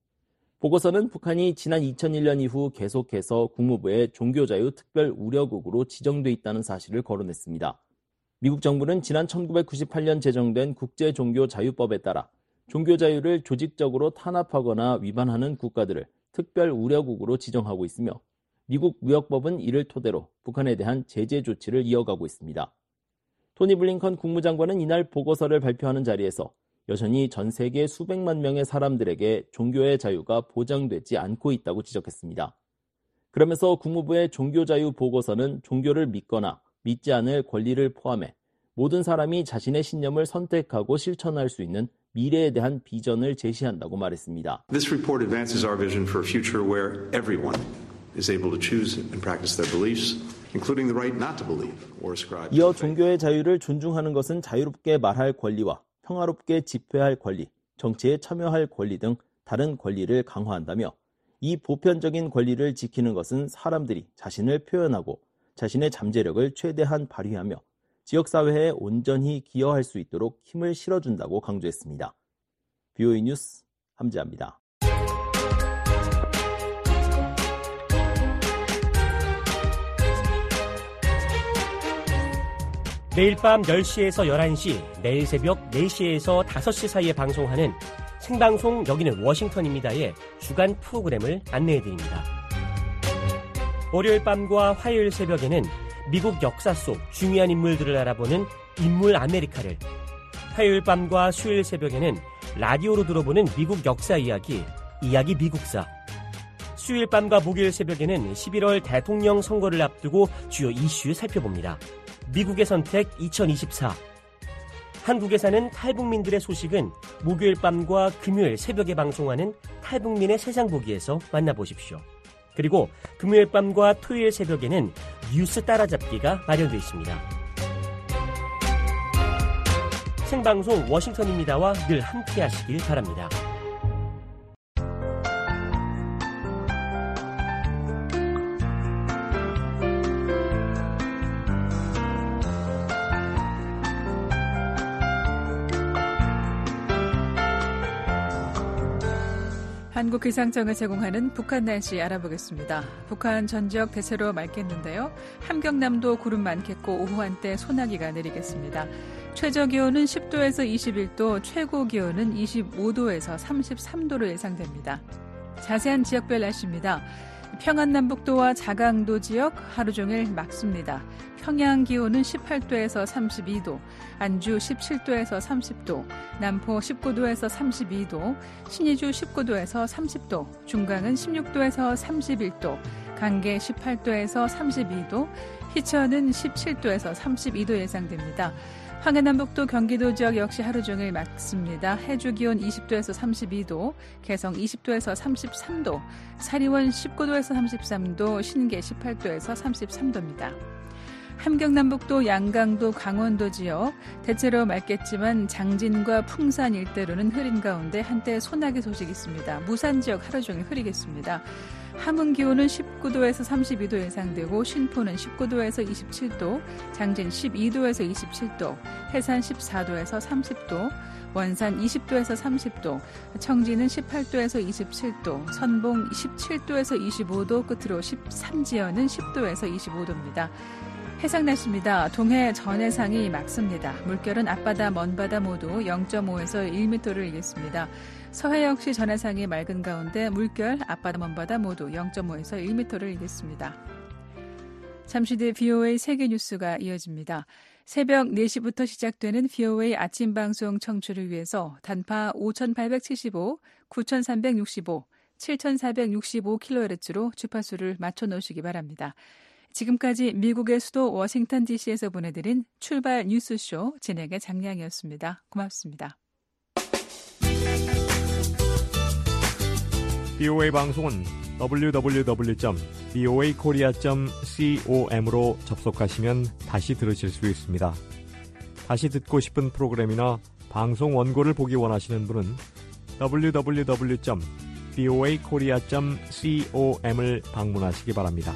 보고서는 북한이 지난 2001년 이후 계속해서 국무부의 종교자유 특별 우려국으로 지정돼 있다는 사실을 거론했습니다. 미국 정부는 지난 1998년 제정된 국제종교자유법에 따라 종교자유를 조직적으로 탄압하거나 위반하는 국가들을 특별 우려국으로 지정하고 있으며 미국 무역법은 이를 토대로 북한에 대한 제재 조치를 이어가고 있습니다. 토니 블링컨 국무장관은 이날 보고서를 발표하는 자리에서 여전히 전 세계 수백만 명의 사람들에게 종교의 자유가 보장되지 않고 있다고 지적했습니다. 그러면서 국무부의 종교자유 보고서는 종교를 믿거나 믿지 않을 권리를 포함해 모든 사람이 자신의 신념을 선택하고 실천할 수 있는 미래에 대한 비전을 제시한다고 말했습니다. This report advances our vision for a future where everyone is able to choose and practice their beliefs, including the right not to believe or ascribe. 이어 종교의 자유를 존중하는 것은 자유롭게 말할 권리와 평화롭게 집회할 권리, 정치에 참여할 권리 등 다른 권리를 강화한다며 이 보편적인 권리를 지키는 것은 사람들이 자신을 표현하고 자신의 잠재력을 최대한 발휘하며 지역사회에 온전히 기여할 수 있도록 힘을 실어준다고 강조했습니다. VOA 뉴스 함지아입니다. 매일 밤 10시에서 11시, 내일 새벽 4시에서 5시 사이에 방송하는 생방송 여기는 워싱턴입니다의 주간 프로그램을 안내해드립니다. 월요일 밤과 화요일 새벽에는 미국 역사 속 중요한 인물들을 알아보는 인물 아메리카를, 화요일 밤과 수요일 새벽에는 라디오로 들어보는 미국 역사 이야기 미국사, 수요일 밤과 목요일 새벽에는 11월 대통령 선거를 앞두고 주요 이슈 살펴봅니다. 미국의 선택 2024. 한국에 사는 탈북민들의 소식은 목요일 밤과 금요일 새벽에 방송하는 탈북민의 세상 보기에서 만나보십시오. 그리고 금요일 밤과 토요일 새벽에는 뉴스 따라잡기가 마련되어 있습니다. 생방송 워싱턴입니다와 늘 함께 하시길 바랍니다. 한국기상청을 제공하는 북한 날씨 알아보겠습니다. 북한 전 지역 대체로 맑겠는데요. 함경남도 구름 많겠고 오후 한때 소나기가 내리겠습니다. 최저기온은 10도에서 21도, 최고기온은 25도에서 33도로 예상됩니다. 자세한 지역별 날씨입니다. 평안남북도와 자강도 지역 하루 종일 맑습니다. 평양 기온은 18도에서 32도, 안주 17도에서 30도, 남포 19도에서 32도, 신의주 19도에서 30도, 중강은 16도에서 31도, 강계 18도에서 32도, 희천은 17도에서 32도 예상됩니다. 황해남북도 경기도 지역 역시 하루 종일 맑습니다. 해주 기온 20도에서 32도, 개성 20도에서 33도, 사리원 19도에서 33도, 신계 18도에서 33도입니다. 함경남북도, 양강도, 강원도 지역 대체로 맑겠지만 장진과 풍산 일대로는 흐린 가운데 한때 소나기 소식이 있습니다. 무산 지역 하루 종일 흐리겠습니다. 함흥 기온은 19도에서 32도 예상되고 신포는 19도에서 27도, 장진 12도에서 27도, 해산 14도에서 30도, 원산 20도에서 30도, 청진은 18도에서 27도, 선봉 17도에서 25도, 끝으로 13지연은 10도에서 25도입니다. 해상 날씨입니다. 동해 전해상이 맑습니다. 물결은 앞바다, 먼바다 모두 0.5에서 1m를 일겠습니다. 서해 역시 전해상이 맑은 가운데 물결, 앞바다, 먼바다 모두 0.5에서 1m를 일겠습니다. 잠시 뒤 VOA 세계뉴스가 이어집니다. 새벽 4시부터 시작되는 VOA 아침 방송 청취를 위해서 단파 5875, 9365, 7465kHz로 주파수를 맞춰놓으시기 바랍니다. 지금까지 미국의 수도 워싱턴 DC에서 보내드린 출발 뉴스쇼 진행의 장량이었습니다. 고맙습니다. VOA 방송은 www.voakorea.com으로 접속하시면 다시 들으실 수 있습니다. 다시 듣고 싶은 프로그램이나 방송 원고를 보기 원하시는 분은 www.voakorea.com을 방문하시기 바랍니다.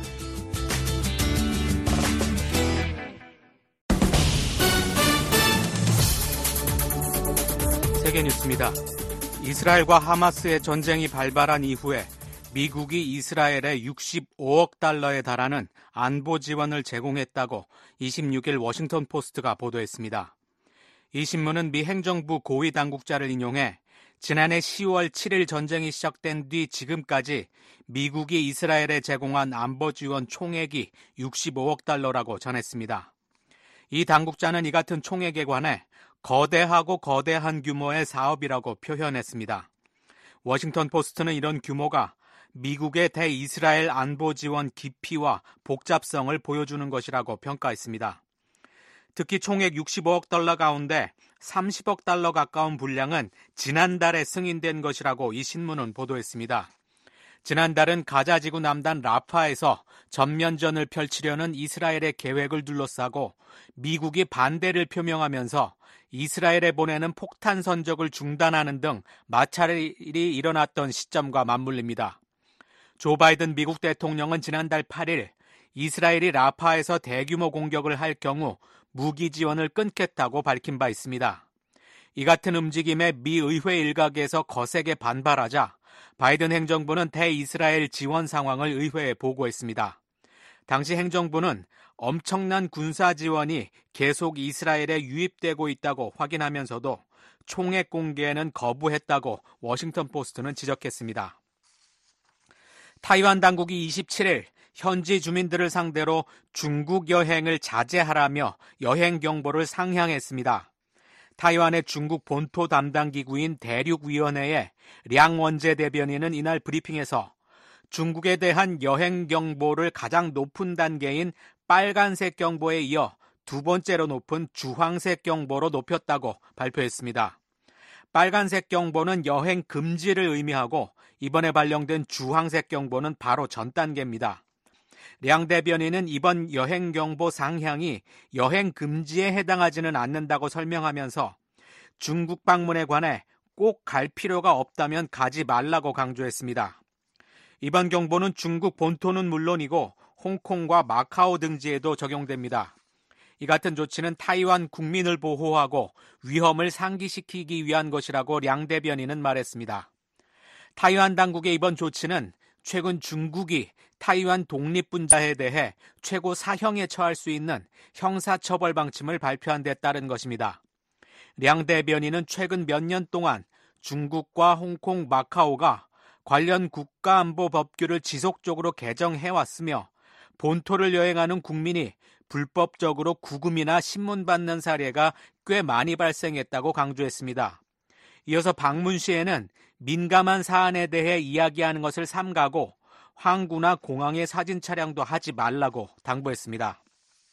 세계뉴스입니다. 이스라엘과 하마스의 전쟁이 발발한 이후에 미국이 이스라엘에 65억 달러에 달하는 안보 지원을 제공했다고 26일 워싱턴 포스트가 보도했습니다. 이 신문은 미 행정부 고위 당국자를 인용해 지난해 10월 7일 전쟁이 시작된 뒤 지금까지 미국이 이스라엘에 제공한 안보 지원 총액이 65억 달러라고 전했습니다. 이 당국자는 이 같은 총액에 관해 거대하고 거대한 규모의 사업이라고 표현했습니다. 워싱턴 포스트는 이런 규모가 미국의 대이스라엘 안보 지원 깊이와 복잡성을 보여주는 것이라고 평가했습니다. 특히 총액 65억 달러 가운데 30억 달러 가까운 분량은 지난달에 승인된 것이라고 이 신문은 보도했습니다. 지난달은 가자지구 남단 라파에서 전면전을 펼치려는 이스라엘의 계획을 둘러싸고 미국이 반대를 표명하면서 이스라엘에 보내는 폭탄 선적을 중단하는 등 마찰이 일어났던 시점과 맞물립니다. 조 바이든 미국 대통령은 지난달 8일 이스라엘이 라파에서 대규모 공격을 할 경우 무기 지원을 끊겠다고 밝힌 바 있습니다. 이 같은 움직임에 미 의회 일각에서 거세게 반발하자 바이든 행정부는 대이스라엘 지원 상황을 의회에 보고했습니다. 당시 행정부는 엄청난 군사 지원이 계속 이스라엘에 유입되고 있다고 확인하면서도 총액 공개에는 거부했다고 워싱턴 포스트는 지적했습니다. 타이완 당국이 27일 현지 주민들을 상대로 중국 여행을 자제하라며 여행 경보를 상향했습니다. 타이완의 중국 본토 담당 기구인 대륙위원회의 량원재 대변인은 이날 브리핑에서 중국에 대한 여행 경보를 가장 높은 단계인 빨간색 경보에 이어 두 번째로 높은 주황색 경보로 높였다고 발표했습니다. 빨간색 경보는 여행 금지를 의미하고 이번에 발령된 주황색 경보는 바로 전 단계입니다. 량 대변인은 이번 여행 경보 상향이 여행 금지에 해당하지는 않는다고 설명하면서 중국 방문에 관해 꼭 갈 필요가 없다면 가지 말라고 강조했습니다. 이번 경보는 중국 본토는 물론이고 홍콩과 마카오 등지에도 적용됩니다. 이 같은 조치는 타이완 국민을 보호하고 위험을 상기시키기 위한 것이라고 량 대변인은 말했습니다. 타이완 당국의 이번 조치는 최근 중국이 타이완 독립분자에 대해 최고 사형에 처할 수 있는 형사처벌 방침을 발표한 데 따른 것입니다. 량 대변인은 최근 몇 년 동안 중국과 홍콩, 마카오가 관련 국가안보 법규를 지속적으로 개정해왔으며 본토를 여행하는 국민이 불법적으로 구금이나 신문받는 사례가 꽤 많이 발생했다고 강조했습니다. 이어서 방문 시에는 민감한 사안에 대해 이야기하는 것을 삼가고 항구나 공항의 사진 촬영도 하지 말라고 당부했습니다.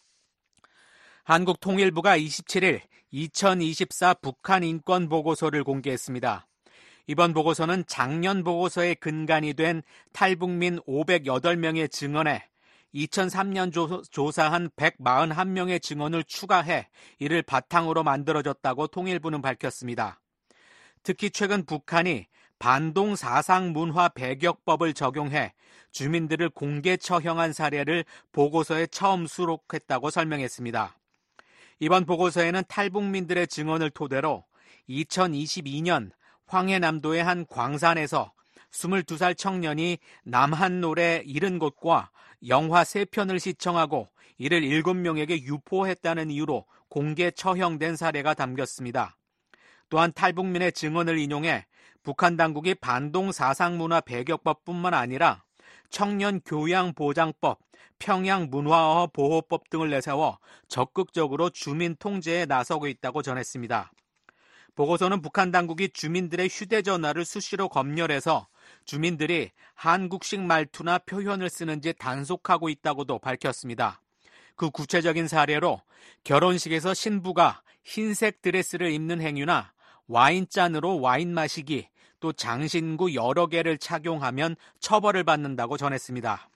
한국통일부가 27일 2024 북한 인권 보고서를 공개했습니다. 이번 보고서는 작년 보고서의 근간이 된 탈북민 508명의 증언에 2003년 조사한 141명의 증언을 추가해 이를 바탕으로 만들어졌다고 통일부는 밝혔습니다. 특히 최근 북한이 반동 사상 문화 배격법을 적용해 주민들을 공개 처형한 사례를 보고서에 처음 수록했다고 설명했습니다. 이번 보고서에는 탈북민들의 증언을 토대로 2022년 황해남도의 한 광산에서 22살 청년이 남한노래 70곳과 영화 3편을 시청하고 이를 7명에게 유포했다는 이유로 공개 처형된 사례가 담겼습니다. 또한 탈북민의 증언을 인용해 북한 당국이 반동 사상문화 배격법뿐만 아니라 청년교양보장법, 평양문화어 보호법 등을 내세워 적극적으로 주민 통제에 나서고 있다고 전했습니다. 보고서는 북한 당국이 주민들의 휴대전화를 수시로 검열해서 주민들이 한국식 말투나 표현을 쓰는지 단속하고 있다고도 밝혔습니다. 그 구체적인 사례로 결혼식에서 신부가 흰색 드레스를 입는 행위나 와인잔으로 와인 마시기, 또 장신구 여러 개를 착용하면 처벌을 받는다고 전했습니다.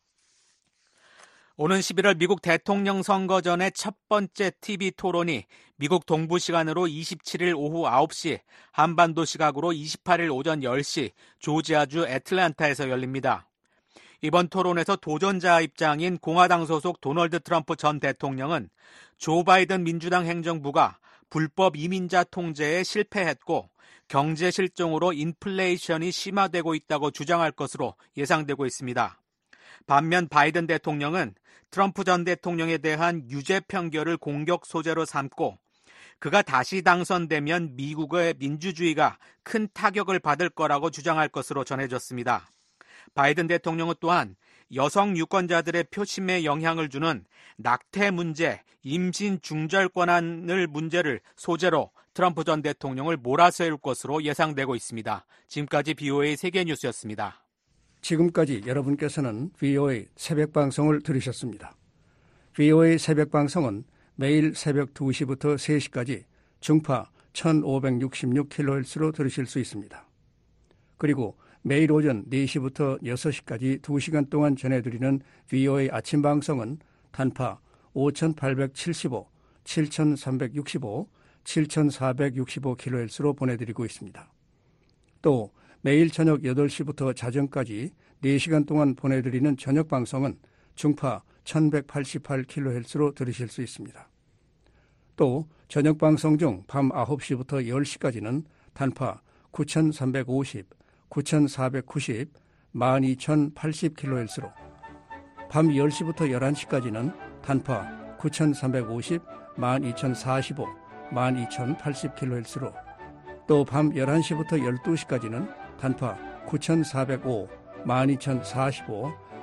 오는 11월 미국 대통령 선거 전의 첫 번째 TV 토론이 미국 동부 시간으로 27일 오후 9시, 한반도 시각으로 28일 오전 10시 조지아주 애틀랜타에서 열립니다. 이번 토론에서 도전자 입장인 공화당 소속 도널드 트럼프 전 대통령은 조 바이든 민주당 행정부가 불법 이민자 통제에 실패했고 경제 실종으로 인플레이션이 심화되고 있다고 주장할 것으로 예상되고 있습니다. 반면 바이든 대통령은 트럼프 전 대통령에 대한 유죄 판결을 공격 소재로 삼고 그가 다시 당선되면 미국의 민주주의가 큰 타격을 받을 거라고 주장할 것으로 전해졌습니다. 바이든 대통령은 또한 여성 유권자들의 표심에 영향을 주는 낙태 문제, 임신 중절 권한을 문제를 소재로 트럼프 전 대통령을 몰아세울 것으로 예상되고 있습니다. 지금까지 BOA 세계뉴스였습니다. 지금까지 여러분께서는 VOA 새벽방송을 들으셨습니다. VOA 새벽방송은 매일 새벽 2시부터 3시까지 중파 1566kHz로 들으실 수 있습니다. 그리고 매일 오전 4시부터 6시까지 2시간 동안 전해드리는 VOA 아침방송은 단파 5875, 7365, 7465kHz로 보내드리고 있습니다. 또 매일 저녁 8시부터 자정까지 4시간 동안 보내드리는 저녁방송은 중파 1188kHz로 들으실 수 있습니다. 또 저녁방송 중 밤 9시부터 10시까지는 단파 9350, 9490, 12080kHz로 밤 10시부터 11시까지는 단파 9350, 12045, 12080kHz로 또 밤 11시부터 12시까지는 단파 9405, 12045,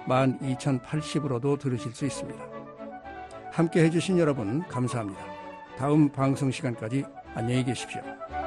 12,080으로도 들으실 수 있습니다. 함께 해주신 여러분 감사합니다. 다음 방송 시간까지 안녕히 계십시오.